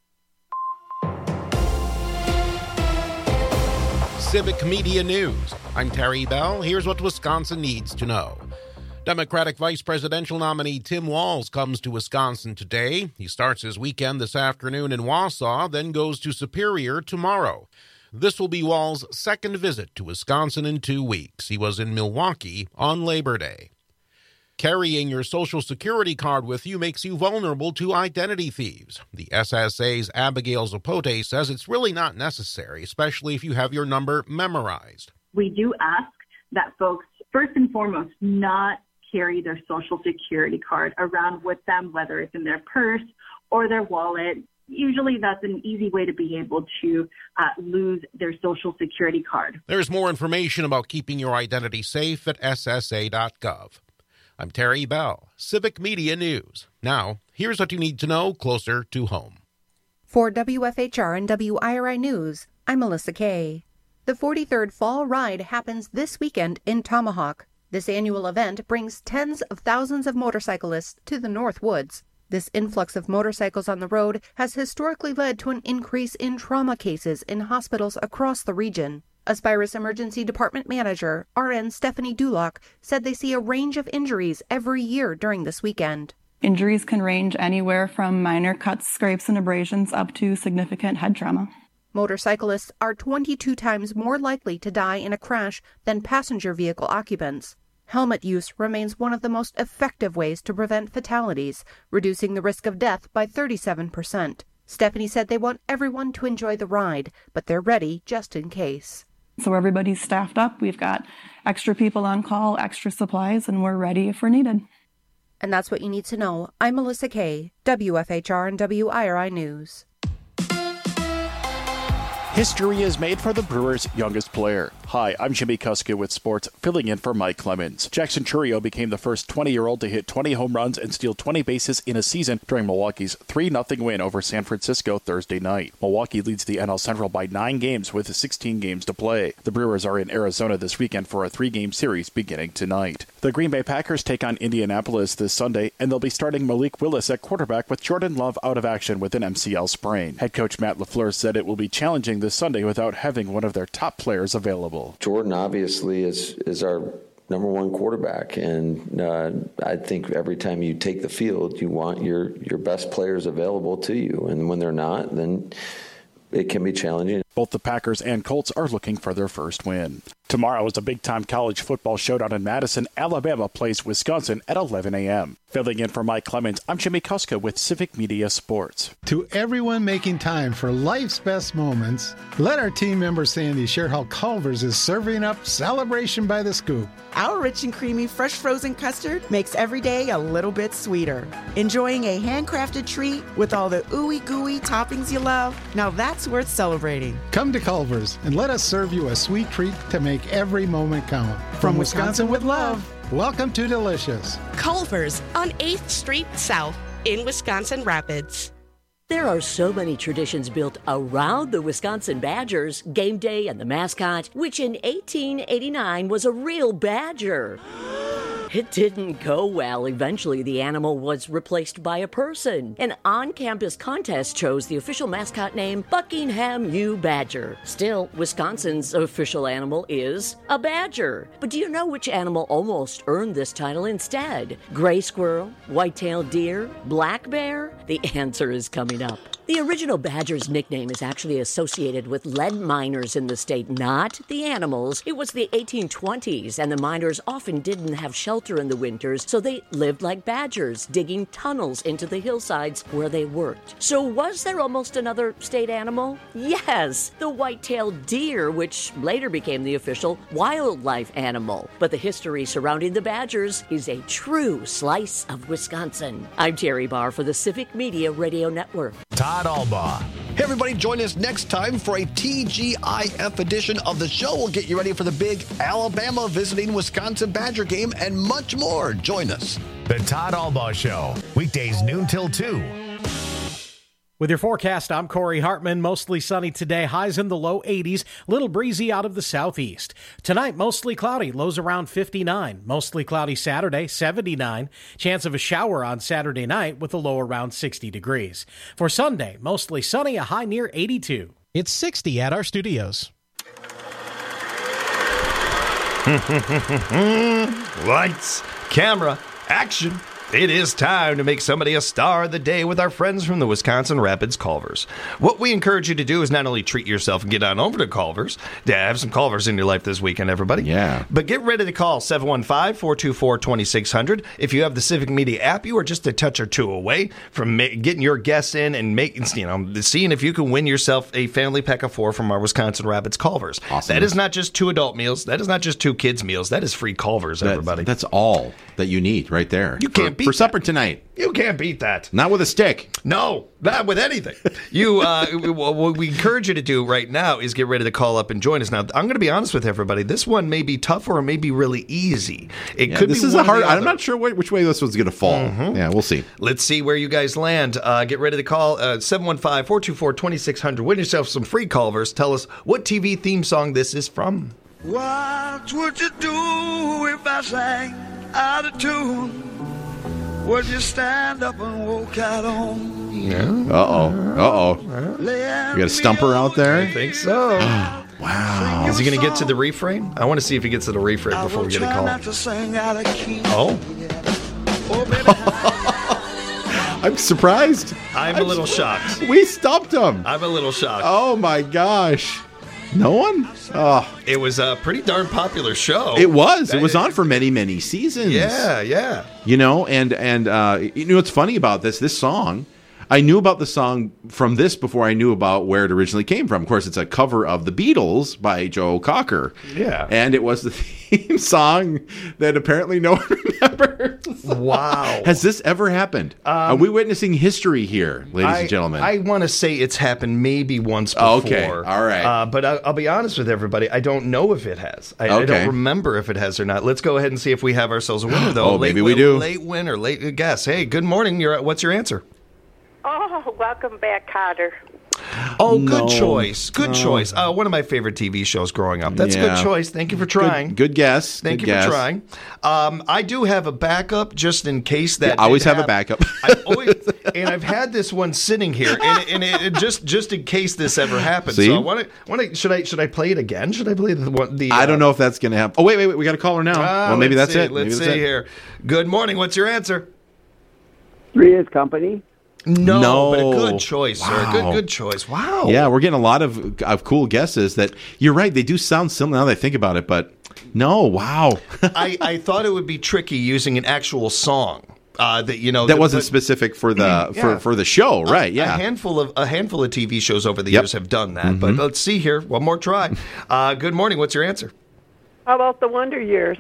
Civic Media News. I'm Terry Bell. Here's what Wisconsin needs to know. Democratic Vice Presidential nominee Tim Walz comes to Wisconsin today. He starts his weekend this afternoon in Wausau, then goes to Superior tomorrow. This will be Walz's second visit to Wisconsin in two weeks. He was in Milwaukee on Labor Day. Carrying your Social Security card with you makes you vulnerable to identity thieves. The S S A's Abigail Zapote says it's really not necessary, especially if you have your number memorized. We do ask that folks, first and foremost, not carry their Social Security card around with them, whether it's in their purse or their wallet. Usually that's an easy way to be able to uh, lose their Social Security card. There's more information about keeping your identity safe at S S A dot gov. I'm Terry Bell, Civic Media News. Now, here's what you need to know closer to home. For W F H R and W I R I News, I'm Melissa Kay. The forty-third Fall Ride happens this weekend in Tomahawk. This annual event brings tens of thousands of motorcyclists to the North Woods. This influx of motorcycles on the road has historically led to an increase in trauma cases in hospitals across the region. Aspirus Emergency Department Manager, R N Stephanie Dulock, said they see a range of injuries every year during this weekend. Injuries can range anywhere from minor cuts, scrapes, and abrasions up to significant head trauma. Motorcyclists are twenty-two times more likely to die in a crash than passenger vehicle occupants. Helmet use remains one of the most effective ways to prevent fatalities, reducing the risk of death by thirty-seven percent. Stephanie said they want everyone to enjoy the ride, but they're ready just in case. So everybody's staffed up. We've got extra people on call, extra supplies, and we're ready if we're needed. And that's what you need to know. I'm Melissa Kay, W F H R and W I R I News. History is made for the Brewers' youngest player. Hi, I'm Jimmy Kuska with sports, filling in for Mike Clemens. Jackson Chourio became the first twenty-year-old to hit twenty home runs and steal twenty bases in a season during Milwaukee's three nothing win over San Francisco Thursday night. Milwaukee leads the N L Central by nine games with sixteen games to play. The Brewers are in Arizona this weekend for a three-game series beginning tonight. The Green Bay Packers take on Indianapolis this Sunday, and they'll be starting Malik Willis at quarterback with Jordan Love out of action with an M C L sprain. Head coach Matt LaFleur said it will be challenging this Sunday without having one of their top players available. Jordan obviously is is our number one quarterback, and uh, I think every time you take the field, you want your, your best players available to you, and when they're not, then it can be challenging. Both the Packers and Colts are looking for their first win. Tomorrow is a big-time college football showdown in Madison. Alabama plays Wisconsin at eleven a.m. Filling in for Mike Clemens, I'm Jimmy Kuska with Civic Media Sports. To everyone making time for life's best moments, let our team member Sandy share how Culver's is serving up Celebration by the Scoop. Our rich and creamy fresh frozen custard makes every day a little bit sweeter. Enjoying a handcrafted treat with all the ooey gooey toppings you love? Now that's worth celebrating. Come to Culver's and let us serve you a sweet treat to make every moment count. From, From Wisconsin, Wisconsin with love, welcome to Delicious. Culver's on eighth Street South in Wisconsin Rapids. There are so many traditions built around the Wisconsin Badgers, game day and the mascot, which in eighteen eighty-nine was a real badger. It didn't go well. Eventually, the animal was replaced by a person. An on-campus contest chose the official mascot name Buckingham U. Badger. Still, Wisconsin's official animal is a badger. But do you know which animal almost earned this title instead? Gray squirrel, white-tailed deer, black bear? The answer is coming up. The original badger's nickname is actually associated with lead miners in the state, not the animals. It was the eighteen twenties, and the miners often didn't have shelter shelter in the winters, so they lived like badgers, digging tunnels into the hillsides where they worked. So was there almost another state animal? Yes, the white-tailed deer, which later became the official wildlife animal. But the history surrounding the badgers is a true slice of Wisconsin. I'm Terry Barr for the Civic Media Radio Network. Todd Albaugh. Hey, everybody, join us next time for a T G I F edition of the show. We'll get you ready for the big Alabama visiting Wisconsin Badger game and much more. Join us. The Todd Albaugh Show, weekdays noon till two. With your forecast, I'm Corey Hartman. Mostly sunny today, highs in the low eighties, little breezy out of the southeast. Tonight, mostly cloudy, lows around fifty-nine. Mostly cloudy Saturday, seventy-nine. Chance of a shower on Saturday night with a low around sixty degrees. For Sunday, mostly sunny, a high near eighty-two. It's sixty at our studios. Lights, camera, action. It is time to make somebody a star of the day with our friends from the Wisconsin Rapids Culvers. What we encourage you to do is not only treat yourself and get on over to Culvers, to have some Culvers in your life this weekend, everybody. Yeah. But get ready to call seven one five, four two four, two six zero zero. If you have the Civic Media app, you are just a touch or two away from ma- getting your guests in and making, you know, seeing if you can win yourself a family pack of four from our Wisconsin Rapids Culvers. Awesome. That is not just two adult meals. That is not just two kids meals. That is free Culvers, That's, everybody. That's all that you need right there. You can't for, beat for that. supper tonight. You can't beat that. Not with a stick. No, not with anything. You, uh, what we encourage you to do right now is get ready to call up and join us. Now, I'm going to be honest with everybody. This one may be tough or it may be really easy. It Yeah, could this be is one a or hard. the I'm other. not sure wh- which way this one's going to fall. Mhm. Yeah, we'll see. Let's see where you guys land. Uh, get ready to call uh, seven one five, four two four, two six zero zero. Win yourself some free Culvers. Tell us what T V theme song this is from. What would you do if I sang out of tune? Would you stand up and walk out on me? Yeah. Uh oh. Uh oh. You got a stumper out there? I think so. Wow. Is he going to get to the refrain? I want to see if he gets to the refrain I before will we get a try call. not to sing out of key. Oh. Oh, baby. I'm surprised. I'm a little shocked. We stumped him. I'm a little shocked. Oh my gosh. No one? Oh. It was a pretty darn popular show. It was. It was on for many, many seasons. Yeah, yeah. You know, and and uh, you know what's funny about this? This song, I knew about the song from this before I knew about where it originally came from. Of course, it's a cover of The Beatles by Joe Cocker. Yeah. And it was the theme song that apparently no one remembers. Wow. Has this ever happened? Um, Are we witnessing history here, ladies I, and gentlemen? I want to say it's happened maybe once before. Okay, all right. Uh, but I, I'll be honest with everybody. I don't know if it has. I, I Okay. don't remember if it has or not. Let's go ahead and see if we have ourselves a winner, though. Oh, late maybe we win, do. Late winner, late guess. Hey, good morning. You're, what's your answer? Oh, welcome back, Carter. Oh, No. good choice. Good No. choice. Uh, one of my favorite T V shows growing up. That's a Yeah. good choice. Thank you for trying. Good, good guess. Thank good you guess. for trying. Um, I do have a backup just in case that. Yeah, I always did have a hap- backup. I always, and I've had this one sitting here, and, and it, it just just in case this ever happens. See? So I want to want to. Should I should I play it again? Should I play the one? The I uh, don't know if that's going to happen. Oh, wait, wait, wait. We got a caller now. ah, well, maybe let's that's see, it. Maybe Let's that's see it. here. Good morning. What's your answer? Three is Company. No, No. but a good choice, sir. Wow. Good good choice. Wow. Yeah, we're getting a lot of of cool guesses that you're right. They do sound similar now that I think about it, but no, wow. I, I thought it would be tricky using an actual song. Uh, that you know that that- wasn't but- specific for the Yeah. for, for the show, right? A- Yeah. a handful of a handful of T V shows over the Yep. years have done that. But Mhm. let's see here. One more try. Uh, good morning. What's your answer? How about the Wonder Years?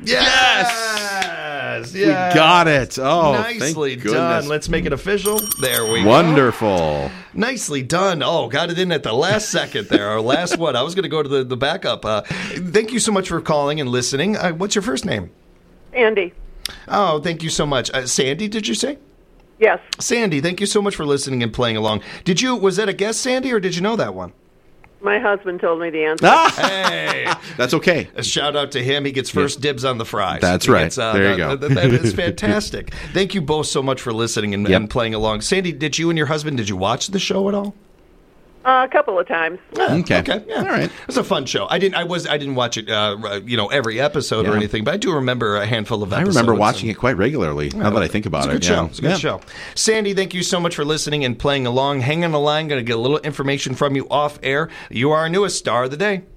Yes. yes. We got it. Oh, nicely thank goodness. done. Let's make it official. There we go. Wonderful. Nicely done. Oh, got it in at the last second there. Our last one. I was going to go to the, the backup. Uh, thank you so much for calling and listening. Uh, what's your first name? Andy. Oh, thank you so much. Uh, Sandy, did you say? Yes. Sandy, thank you so much for listening and playing along. Did you, was that a guess, Sandy, or did you know that one? My husband told me the answer. Hey, that's okay. A shout out to him. He gets first dibs on the fries. That's He right. gets, uh, There you that- go. that- that is fantastic. Thank you both so much for listening and, Yep. and playing along. Sandy, did you and your husband, did you watch the show at all? Uh, a couple of times. Yeah, Okay. Okay. Yeah. All right. It was a fun show. I didn't. I was. I didn't watch it. Uh, you know, every episode or Yeah. anything, but I do remember a handful of I episodes. remember watching and- it quite regularly. Now that I think about it's a good it, show. yeah. It's a good Yeah. show. Sandy, thank you so much for listening and playing along. Hang on the line. Going to get a little information from you off air. You are our newest star of the day.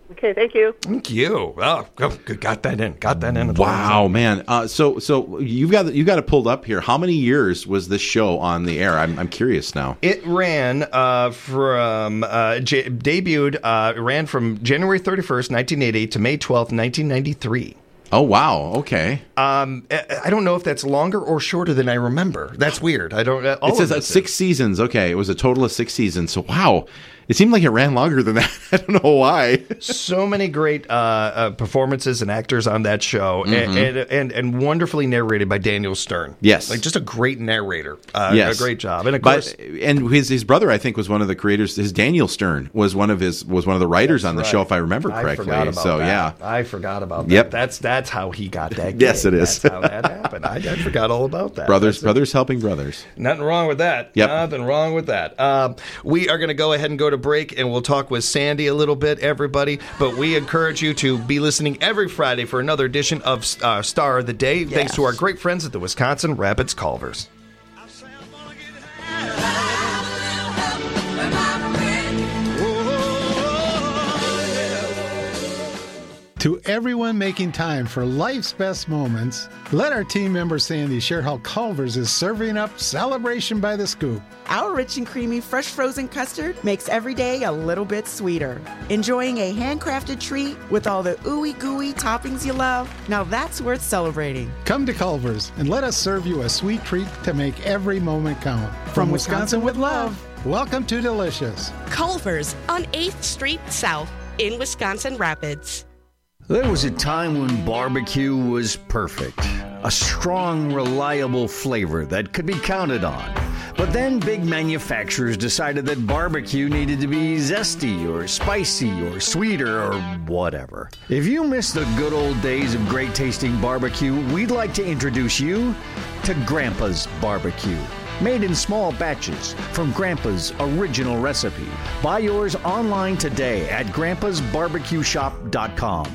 Okay, thank you. Thank you. Oh, good. Got that in. Got that in. Wow, man. Uh, so, so you've got you got it pulled up here. How many years was this show on the air? I'm I'm curious now. It ran uh, from uh, j- debuted. Uh, it ran from January thirty-first, nineteen eighty, to May twelfth, nineteen ninety-three. Oh, wow. Okay. Um, I don't know if that's longer or shorter than I remember. That's weird. I don't. All it says uh, six seasons. Okay, it was a total of six seasons. So, wow. It seemed like it ran longer than that. I don't know why. So many great uh, uh, performances and actors on that show, mm-hmm. and, and and wonderfully narrated by Daniel Stern. Yes, like just a great narrator. Uh, yes, a great job. And of but, course, and his his brother, I think, was one of the creators. His Daniel Stern was one of his was one of the writers on the right. show, if I remember correctly. I forgot about so that. yeah, I forgot about that. Yep. That's that's how he got that. Gig. Yes, it is. That's how that happened. I, I forgot all about that. Brothers, that's brothers it. helping brothers. Nothing wrong with that. Yep. Nothing wrong with that. Um, we are going to go ahead and go to break, and we'll talk with Sandy a little bit, everybody. But we encourage you to be listening every Friday for another edition of uh, Star of the Day, yes. thanks to our great friends at the Wisconsin Rapids Culvers. To everyone making time for life's best moments, let our team member Sandy share how Culver's is serving up Celebration by the Scoop. Our rich and creamy fresh frozen custard makes every day a little bit sweeter. Enjoying a handcrafted treat with all the ooey gooey toppings you love? Now that's worth celebrating. Come to Culver's and let us serve you a sweet treat to make every moment count. From, From Wisconsin, Wisconsin with love, welcome to Delicious. Culver's on eighth Street South in Wisconsin Rapids. There was a time when barbecue was perfect. A strong, reliable flavor that could be counted on. But then big manufacturers decided that barbecue needed to be zesty or spicy or sweeter or whatever. If you miss the good old days of great tasting barbecue, we'd like to introduce you to Grandpa's Barbecue. Made in small batches from Grandpa's original recipe. Buy yours online today at grandpas barbecue shop dot com.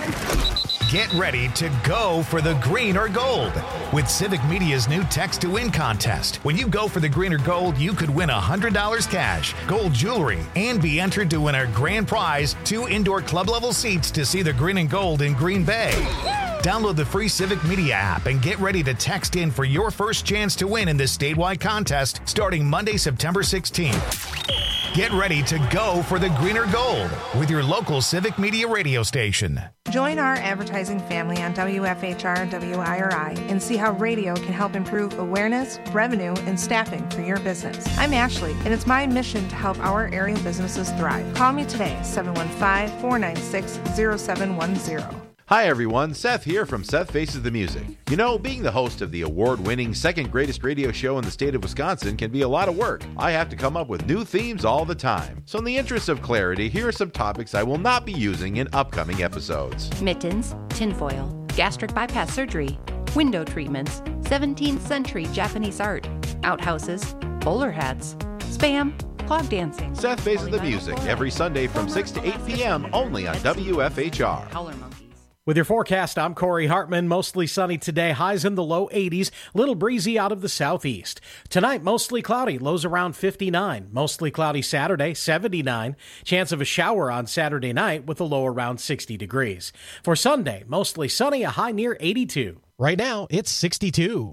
Get ready to go for the green or gold with Civic Media's new Text to Win contest. When you go for the green or gold, you could win one hundred dollars cash, gold jewelry, and be entered to win our grand prize, two indoor club-level seats to see the green and gold in Green Bay. Download the free Civic Media app and get ready to text in for your first chance to win in this statewide contest starting Monday, September sixteenth. Get ready to go for the green or gold with your local Civic Media radio station. Join our advertising family on W F H R and W I R I and see how radio can help improve awareness, revenue, and staffing for your business. I'm Ashley, and it's my mission to help our area businesses thrive. Call me today, seven one five, four nine six, zero seven one zero. Hi everyone, Seth here from Seth Faces the Music. You know, being the host of the award-winning second greatest radio show in the state of Wisconsin can be a lot of work. I have to come up with new themes all the time. So in the interest of clarity, here are some topics I will not be using in upcoming episodes. Mittens, tinfoil, gastric bypass surgery, window treatments, seventeenth century Japanese art, outhouses, bowler hats, spam, clog dancing. Seth Faces the Music every Sunday from six to eight p.m. only on W F H R. With your forecast, I'm Corey Hartman. Mostly sunny today, highs in the low eighties, little breezy out of the southeast. Tonight, mostly cloudy, lows around fifty-nine. Mostly cloudy Saturday, seventy-nine. Chance of a shower on Saturday night with a low around sixty degrees. For Sunday, mostly sunny, a high near eighty-two. Right now, it's sixty-two.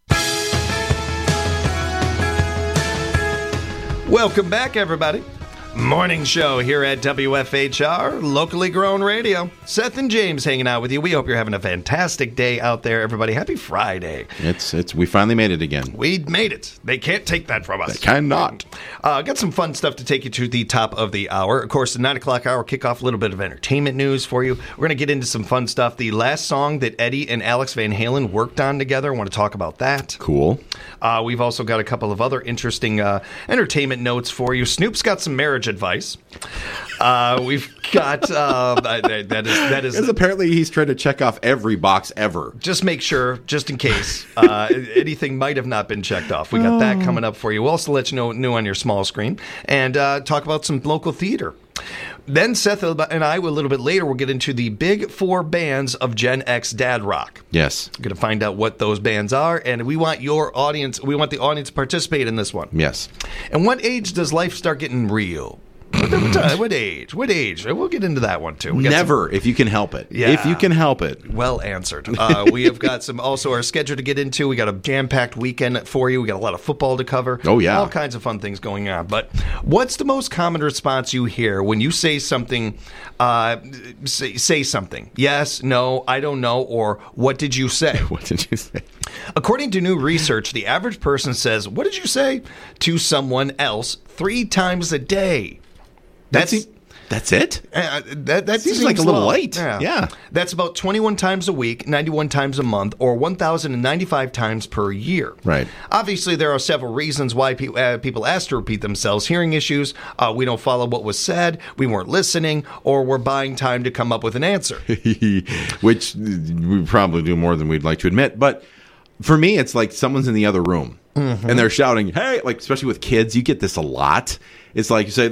Welcome back, everybody. Morning show here at W F H R, locally grown radio. Seth and James hanging out with you. We hope you're having a fantastic day out there, everybody. Happy Friday. It's it's we finally made it again. We made it. They can't take that from us. They cannot. Uh, got some fun stuff to take you to the top of the hour. Of course, the nine o'clock hour kickoff, a little bit of entertainment news for you. We're going to get into some fun stuff. The last song that Eddie and Alex Van Halen worked on together. I want to talk about that. Cool. Uh, we've also got a couple of other interesting uh, entertainment notes for you. Snoop's got some marriage advice. Uh, we've got uh, that is that is. Because apparently he's trying to check off every box ever. Just make sure, just in case uh, anything might have not been checked off. We got oh. that coming up for you. We'll also let you know new on your small screen and uh, talk about some local theater. Then Seth and I, a little bit later, will get into the big four bands of Gen X Dad Rock. Yes. We're going to find out what those bands are, and we want your audience, we want the audience to participate in this one. Yes. And what age does life start getting real? What, time, what age? What age? We'll get into that one too. We got Never, some, if you can help it. Yeah. If you can help it. Well answered. Uh, we have got some also our schedule to get into. We got a jam-packed weekend for you. We got a lot of football to cover. Oh, yeah. All kinds of fun things going on. But what's the most common response you hear when you say something, uh, say, say something? Yes, no, I don't know, or what did you say? What did you say? According to new research, the average person says, what did you say? To someone else three times a day. That's That's, that's it? uh, that, that Seems like a little low. light. Yeah. Yeah. That's about twenty-one times a week, ninety-one times a month, or one thousand ninety-five times per year. Right. Obviously, there are several reasons why pe- uh, people ask to repeat themselves. Hearing issues, uh, we don't follow what was said, we weren't listening, or we're buying time to come up with an answer. Which we probably do more than we'd like to admit. But for me, it's like someone's in the other room. Mm-hmm. And they're shouting, hey, like especially with kids, you get this a lot. It's like you say,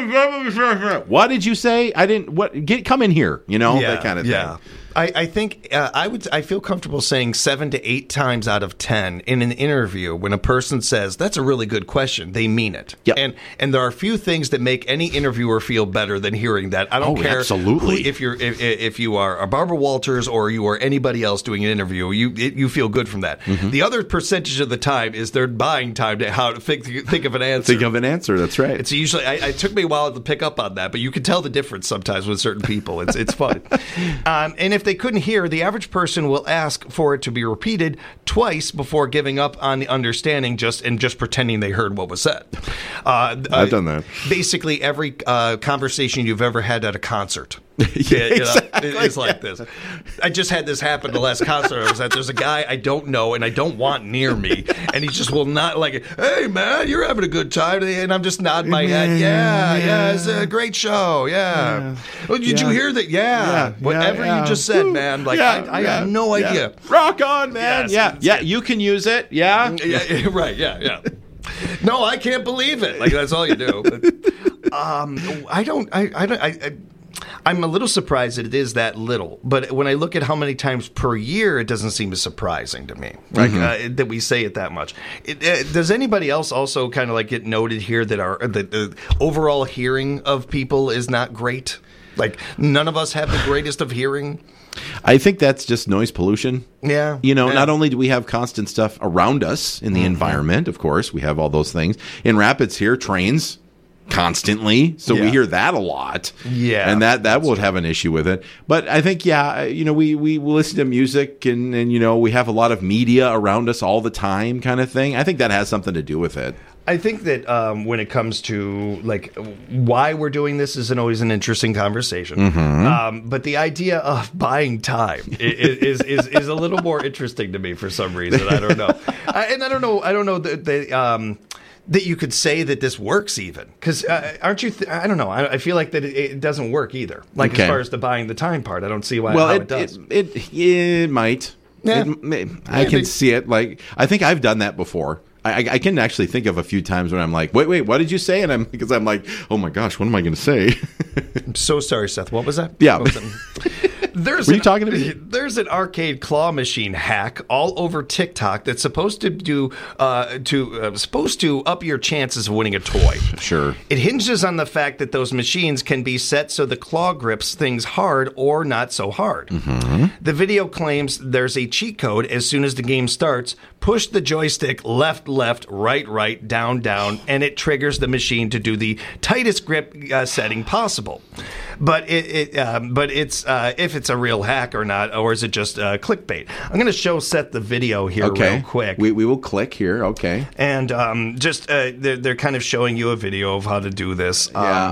what did you say? I didn't, what, get, come in here, you know, Yeah, that kind of yeah. thing. I, I think uh, I would. I feel comfortable saying seven to eight times out of ten in an interview when a person says that's a really good question, they mean it. Yep. And and there are few things that make any interviewer feel better than hearing that. I don't Oh, care absolutely. who- if you're if, if you are a Barbara Walters or you are anybody else doing an interview, you it, you feel good from that. Mm-hmm. The other percentage of the time is they're buying time to how to think think of an answer. Think of an answer. That's right. It's usually. I, it took me a while to pick up on that, but you can tell the difference sometimes with certain people. It's it's fun. Um, and if they couldn't hear, the average person will ask for it to be repeated twice before giving up on the understanding, just and just pretending they heard what was said. Uh, I've done that. Basically, every uh, conversation you've ever had at a concert. Yeah, you know, exactly. It's like this. I just had this happen the last concert I was at. There's a guy I don't know and I don't want near me, and he just will not like, hey, man, you're having a good time. And I'm just nodding my head. Yeah, yeah, yeah it's a great show. Yeah. yeah. Oh, did yeah. you hear that? Yeah. Yeah, Whatever yeah, you yeah. just said, Woo. man. Like, Yeah, I, I yeah, have no yeah. idea. Rock on, man. Yes, yeah, it's- yeah, you can use it. Yeah. yeah, right. Yeah, yeah. No, I can't believe it. Like, that's all you do. But, um, I don't. I. I don't. I, I I'm a little surprised that it is that little, but when I look at how many times per year, it doesn't seem as surprising to me, like Mm-hmm. uh, that we say it that much. It, uh, does anybody else also kind of like get noted here that our that the overall hearing of people is not great? Like none of us have the greatest of hearing. I think that's just noise pollution. Yeah. You know, yeah. not only do we have constant stuff around us in the mm-hmm. environment, of course, we have all those things. In Rapids here, trains constantly, so Yeah. we hear that a lot. Yeah. And that, that will have an issue with it. But I think, yeah, you know, we, we listen to music and, and, you know, we have a lot of media around us all the time kind of thing. I think that has something to do with it. I think that um, when it comes to like why we're doing this isn't always an interesting conversation. Mm-hmm. Um, but the idea of buying time is, is is is a little more interesting to me for some reason. I don't know, I, and I don't know. I don't know that the. Um, that you could say that this works even because uh, aren't you? Th- I don't know. I, I feel like that it, it doesn't work either. Like Okay. as far as the buying the time part, I don't see why Well, how it, it does. It, it, it might. Yeah. It may- I can Maybe. see it. Like I think I've done that before. I, I can actually think of a few times when I'm like, wait, wait, what did you say? And I'm because I'm like, oh my gosh, what am I going to say? I'm so sorry, Seth. What was that? Yeah. What was that? There's Were you an, talking to me? There's an arcade claw machine hack all over TikTok that's supposed to do uh, to uh, supposed to up your chances of winning a toy. Sure. It hinges on the fact that those machines can be set so the claw grips things hard or not so hard. Mm-hmm. The video claims there's a cheat code as soon as the game starts. Push the joystick left, left, right, right, down, down, and it triggers the machine to do the tightest grip uh, setting possible. But it, it um, but it's uh, if it's a real hack or not, or is it just uh, clickbait? I'm going to show Seth the video here Okay. real quick. We we will click here. Okay. And um, just uh, they're, they're kind of showing you a video of how to do this. Yeah. Um,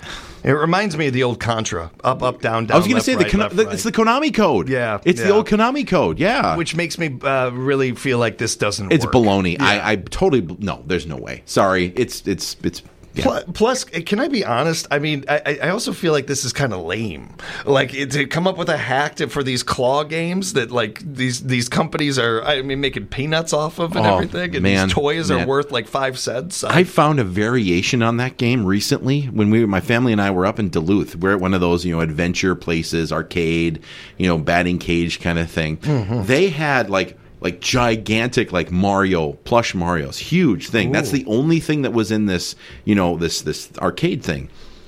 it reminds me of the old Contra. Up, up, down, down. I was going to left, say right, the, Kon- left, the right. it's the Konami code. Yeah, It's the yeah. old Konami code. Yeah. Which makes me uh, really feel like this doesn't It's work. baloney. Yeah. I, I totally no. There's no way. Sorry. It's it's it's. Yeah. Plus, plus, can I be honest? I mean, I, I also feel like this is kind of lame. Like it, to come up with a hack to, for these claw games that like these these companies are, I mean, making peanuts off of and Oh, everything, and man, these toys man. are worth like five cents. I found a variation on that game recently when we, my family and I were up in Duluth. We're at one of those, you know, adventure places, arcade, you know, batting cage kind of thing. Mm-hmm. They had like like gigantic like Mario plush Marios, huge thing. Ooh. That's the only thing that was in this, you know, this this arcade thing.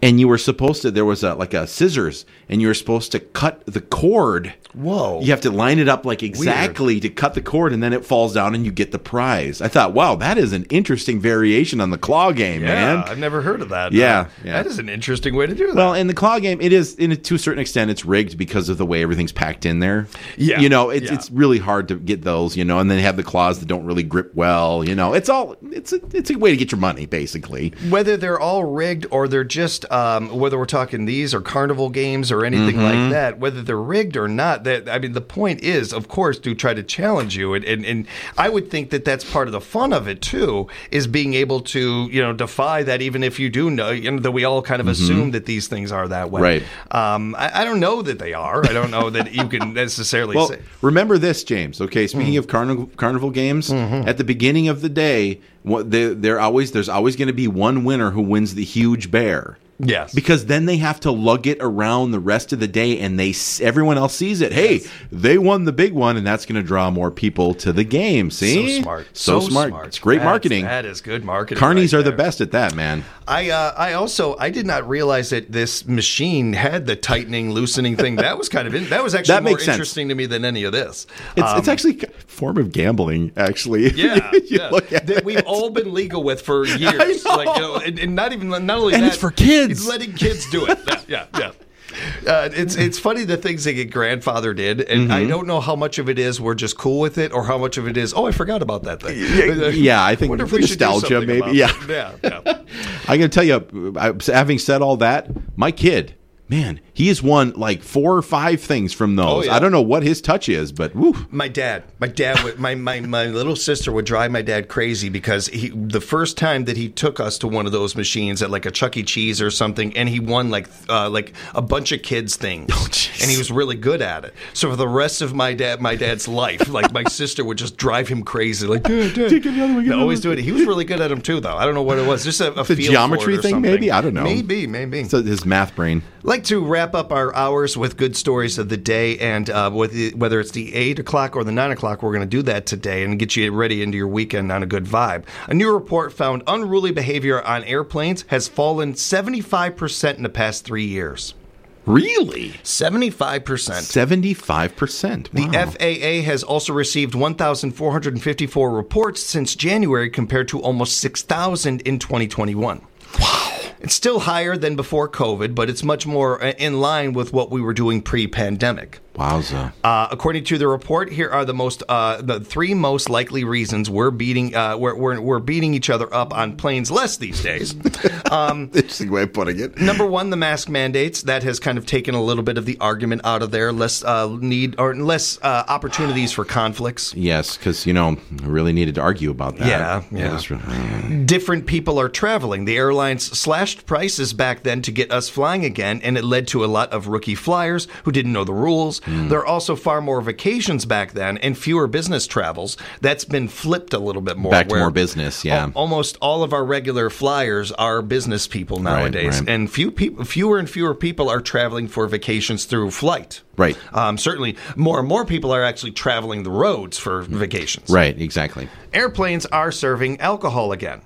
and you were supposed to, there was a like a scissors, and you were supposed to cut the cord. Whoa. You have to line it up like exactly Weird. to cut the cord, and then it falls down and you get the prize. I thought, wow, that is an interesting variation on the claw game, yeah, man. I've never heard of that. Yeah, uh, yeah. That is an interesting way to do that. Well, in the claw game, it is, in a, to a certain extent, it's rigged because of the way everything's packed in there. Yeah. You know, it's yeah. it's really hard to get those, you know, and then they have the claws that don't really grip well, you know. It's all, it's a, it's a way to get your money, basically. Whether they're all rigged or they're just, um, whether we're talking these or carnival games or anything Mm-hmm. like that, whether they're rigged or not, that I mean, the point is, of course, to try to challenge you. And, and, and I would think that that's part of the fun of it, too, is being able to, you know, defy that even if you do know, you know that we all kind of Mhm. assume that these things are that way. Right. Um, I, I don't know that they are. I don't know that you can necessarily Well, say. remember this, James. Okay, speaking Mm. of carnival carnival games, Mhm. at the beginning of the day, what they, they're always there's always going to be one winner who wins the huge bear. Yes. Because then they have to lug it around the rest of the day, and they everyone else sees it. Hey, yes. they won the big one, and that's going to draw more people to the game. See? So smart. So, so smart. smart. It's great That's, marketing. That is good marketing. Carnies right are the there. best at that, man. I uh, I also I did not realize that this machine had the tightening, loosening thing. That was kind of in, that was actually That more makes sense. interesting to me than any of this. It's Um, it's actually a form of gambling, actually. yeah, You yeah. look at that it. we've all been legal with for years. I know. Like, you know, and, and not even not only And that, it's for kids. It's letting kids do it. Yeah, yeah. yeah. Uh, it's it's funny the things that get grandfathered in, and Mhm. I don't know how much of it is we're just cool with it, or how much of it is oh I forgot about that thing. Yeah, I think wonder if we should do nostalgia, something maybe. about Yeah. that. yeah, yeah. I'm going to tell you, I- having said all that, my kid, man, he has won like four or five things from those. Oh, yeah. I don't know what his touch is, but woo. My dad, my dad, would, my, my my little sister would drive my dad crazy because he the first time that he took us to one of those machines at like a Chuck E. Cheese or something, and he won like uh, like a bunch of kids things, Oh, and he was really good at it. So for the rest of my dad, my dad's life, like my sister would just drive him crazy, like Dad, Dad. Take it the other way, get No, the always other do it. He was really good at them too, though. I don't know what it was, just a, a The feel geometry for it or thing, something. maybe? I don't know. Maybe, maybe. So his math brain. Like to wrap up our hours with good stories of the day, and uh, with the, whether it's the eight o'clock or the nine o'clock, we're going to do that today and get you ready into your weekend on a good vibe. A new report found unruly behavior on airplanes has fallen seventy-five percent in the past three years. Really? seventy-five percent. seventy-five percent. Wow. The F A A has also received one thousand four hundred fifty-four reports since January compared to almost six thousand in twenty twenty-one. Wow. It's still higher than before COVID, but it's much more in line with what we were doing pre-pandemic. Wowza. Uh, according to the report, here are the most uh, the three most likely reasons we're beating uh, we're, we're we're beating each other up on planes less these days. Um, Interesting way of putting it. Number one, the mask mandates. That has kind of taken a little bit of the argument out of there. Less uh, need or less uh, opportunities for conflicts. Yes, because, you know, I really needed to argue about that. Yeah, yeah. Just, uh, Different people are traveling. The airlines slashed prices back then to get us flying again, and it led to a lot of rookie flyers who didn't know the rules. Mm. There are also far more vacations back then and fewer business travels. That's been flipped a little bit more. Back to more business, yeah. Al- almost all of our regular flyers are business people nowadays, Right, right. and few people, fewer and fewer people are traveling for vacations through flight. Right. Um, certainly, more and more people are actually traveling the roads for vacations. Right, exactly. Airplanes are serving alcohol again,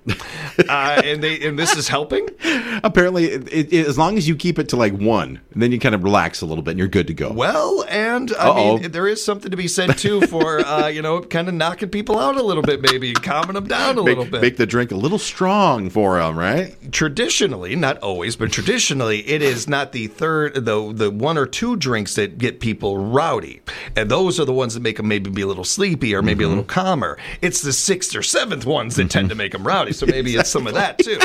uh, and they and this is helping. Apparently, it, it, as long as you keep it to like one, then you kind of relax a little bit and you're good to go. Well, and I Uh-oh. mean, there is something to be said too for uh, you know, kind of knocking people out a little bit, maybe calming them down a make, little bit. Make the drink a little strong for them, right? Traditionally, not always, but traditionally, it is not the third, the the one or two drinks that get people rowdy, and those are the ones that make them maybe be a little sleepy or maybe Mm-hmm. a little calmer. It's the sixth or seventh ones that tend to make them rowdy, so maybe it's some of that too.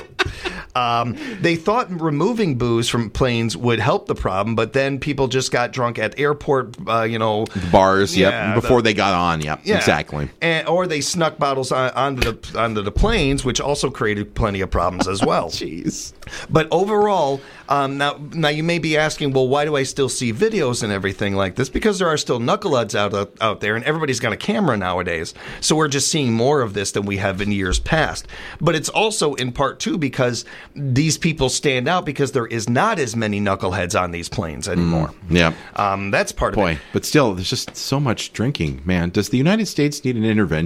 Um, they thought removing booze from planes would help the problem, but then people just got drunk at airport, uh, you know, Bars, yeah, yep. Before the- they got on, yep. Yeah. Exactly. And, or they snuck bottles on, onto the onto the planes, which also created plenty of problems as well. Jeez. But overall, um, now now you may be asking, well, why do I still see videos and everything like this? Because there are still knuckleheads out uh, out there, and everybody's got a camera nowadays. So we're just seeing more of this than we have in years past. But it's also in part too because these people stand out because there is not as many knuckleheads on these planes anymore. Mm, yeah. Um, that's part Boy, of it. but still, there's just so much drinking, man. Does the United States need an intervention?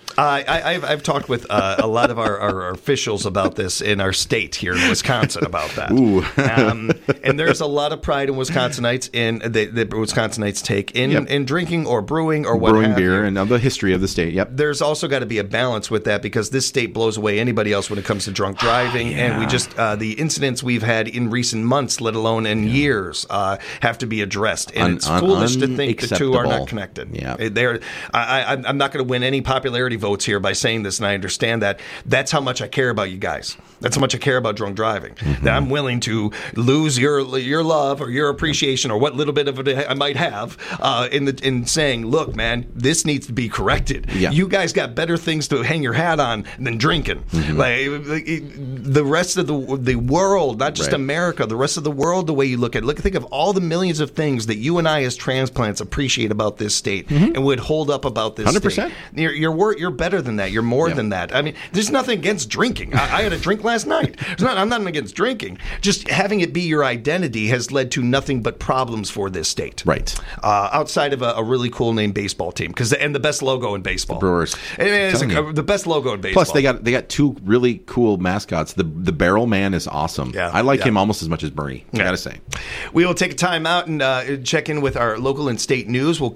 Uh, I, I've, I've talked with uh, a lot of our, our officials about this in our state here in Wisconsin about that. Ooh. um, and there's a lot of pride in Wisconsinites in the, the Wisconsinites take in, Yep. in drinking or brewing or what Brewing have beer you. and uh, the history of the state. Yep. There's also got to be a balance with that because this state blows away anybody else when it comes to drunk driving, yeah. and we just uh, the incidents we've had in recent months, let alone in yeah. years, uh, have to be addressed. And Un- it's un- foolish to think the two are not unacceptable. connected. Yeah. They're, I, I, I'm not going to win any popularity votes here by saying this, and I understand that. That's how much I care about you guys. That's how much I care about drunk driving. Mm-hmm. That I'm willing to lose your your love or your appreciation or what little bit of it I might have uh, in the in saying, look, man, this needs to be corrected. Yeah. You guys got better things to hang your hat on than drinking. Mm-hmm. Like the rest of the the world, not just Right. America, the rest of the world, the way you look at it. Look, think of all the millions of things that you and I as transplants appreciate about this state Mm-hmm. and would hold up about this one hundred percent. state. You're you're, wor- you're better than that. You're more Yeah. than that. I mean, there's nothing against drinking. I, I had a drink last night. It's not, I'm not against drinking. Just having it be your identity has led to nothing but problems for this state. Right. Uh, outside of a, a really cool named baseball team, because and the best logo in baseball, Brewers. And it's Telling a- you. the best logo in baseball. Plus, they got they got two really cool mascots. The the Barrel Man is awesome. Yeah, I like yeah. him almost as much as Bernie. I Yeah. gotta say. We will take a time out and uh, check in with our local and state news. We'll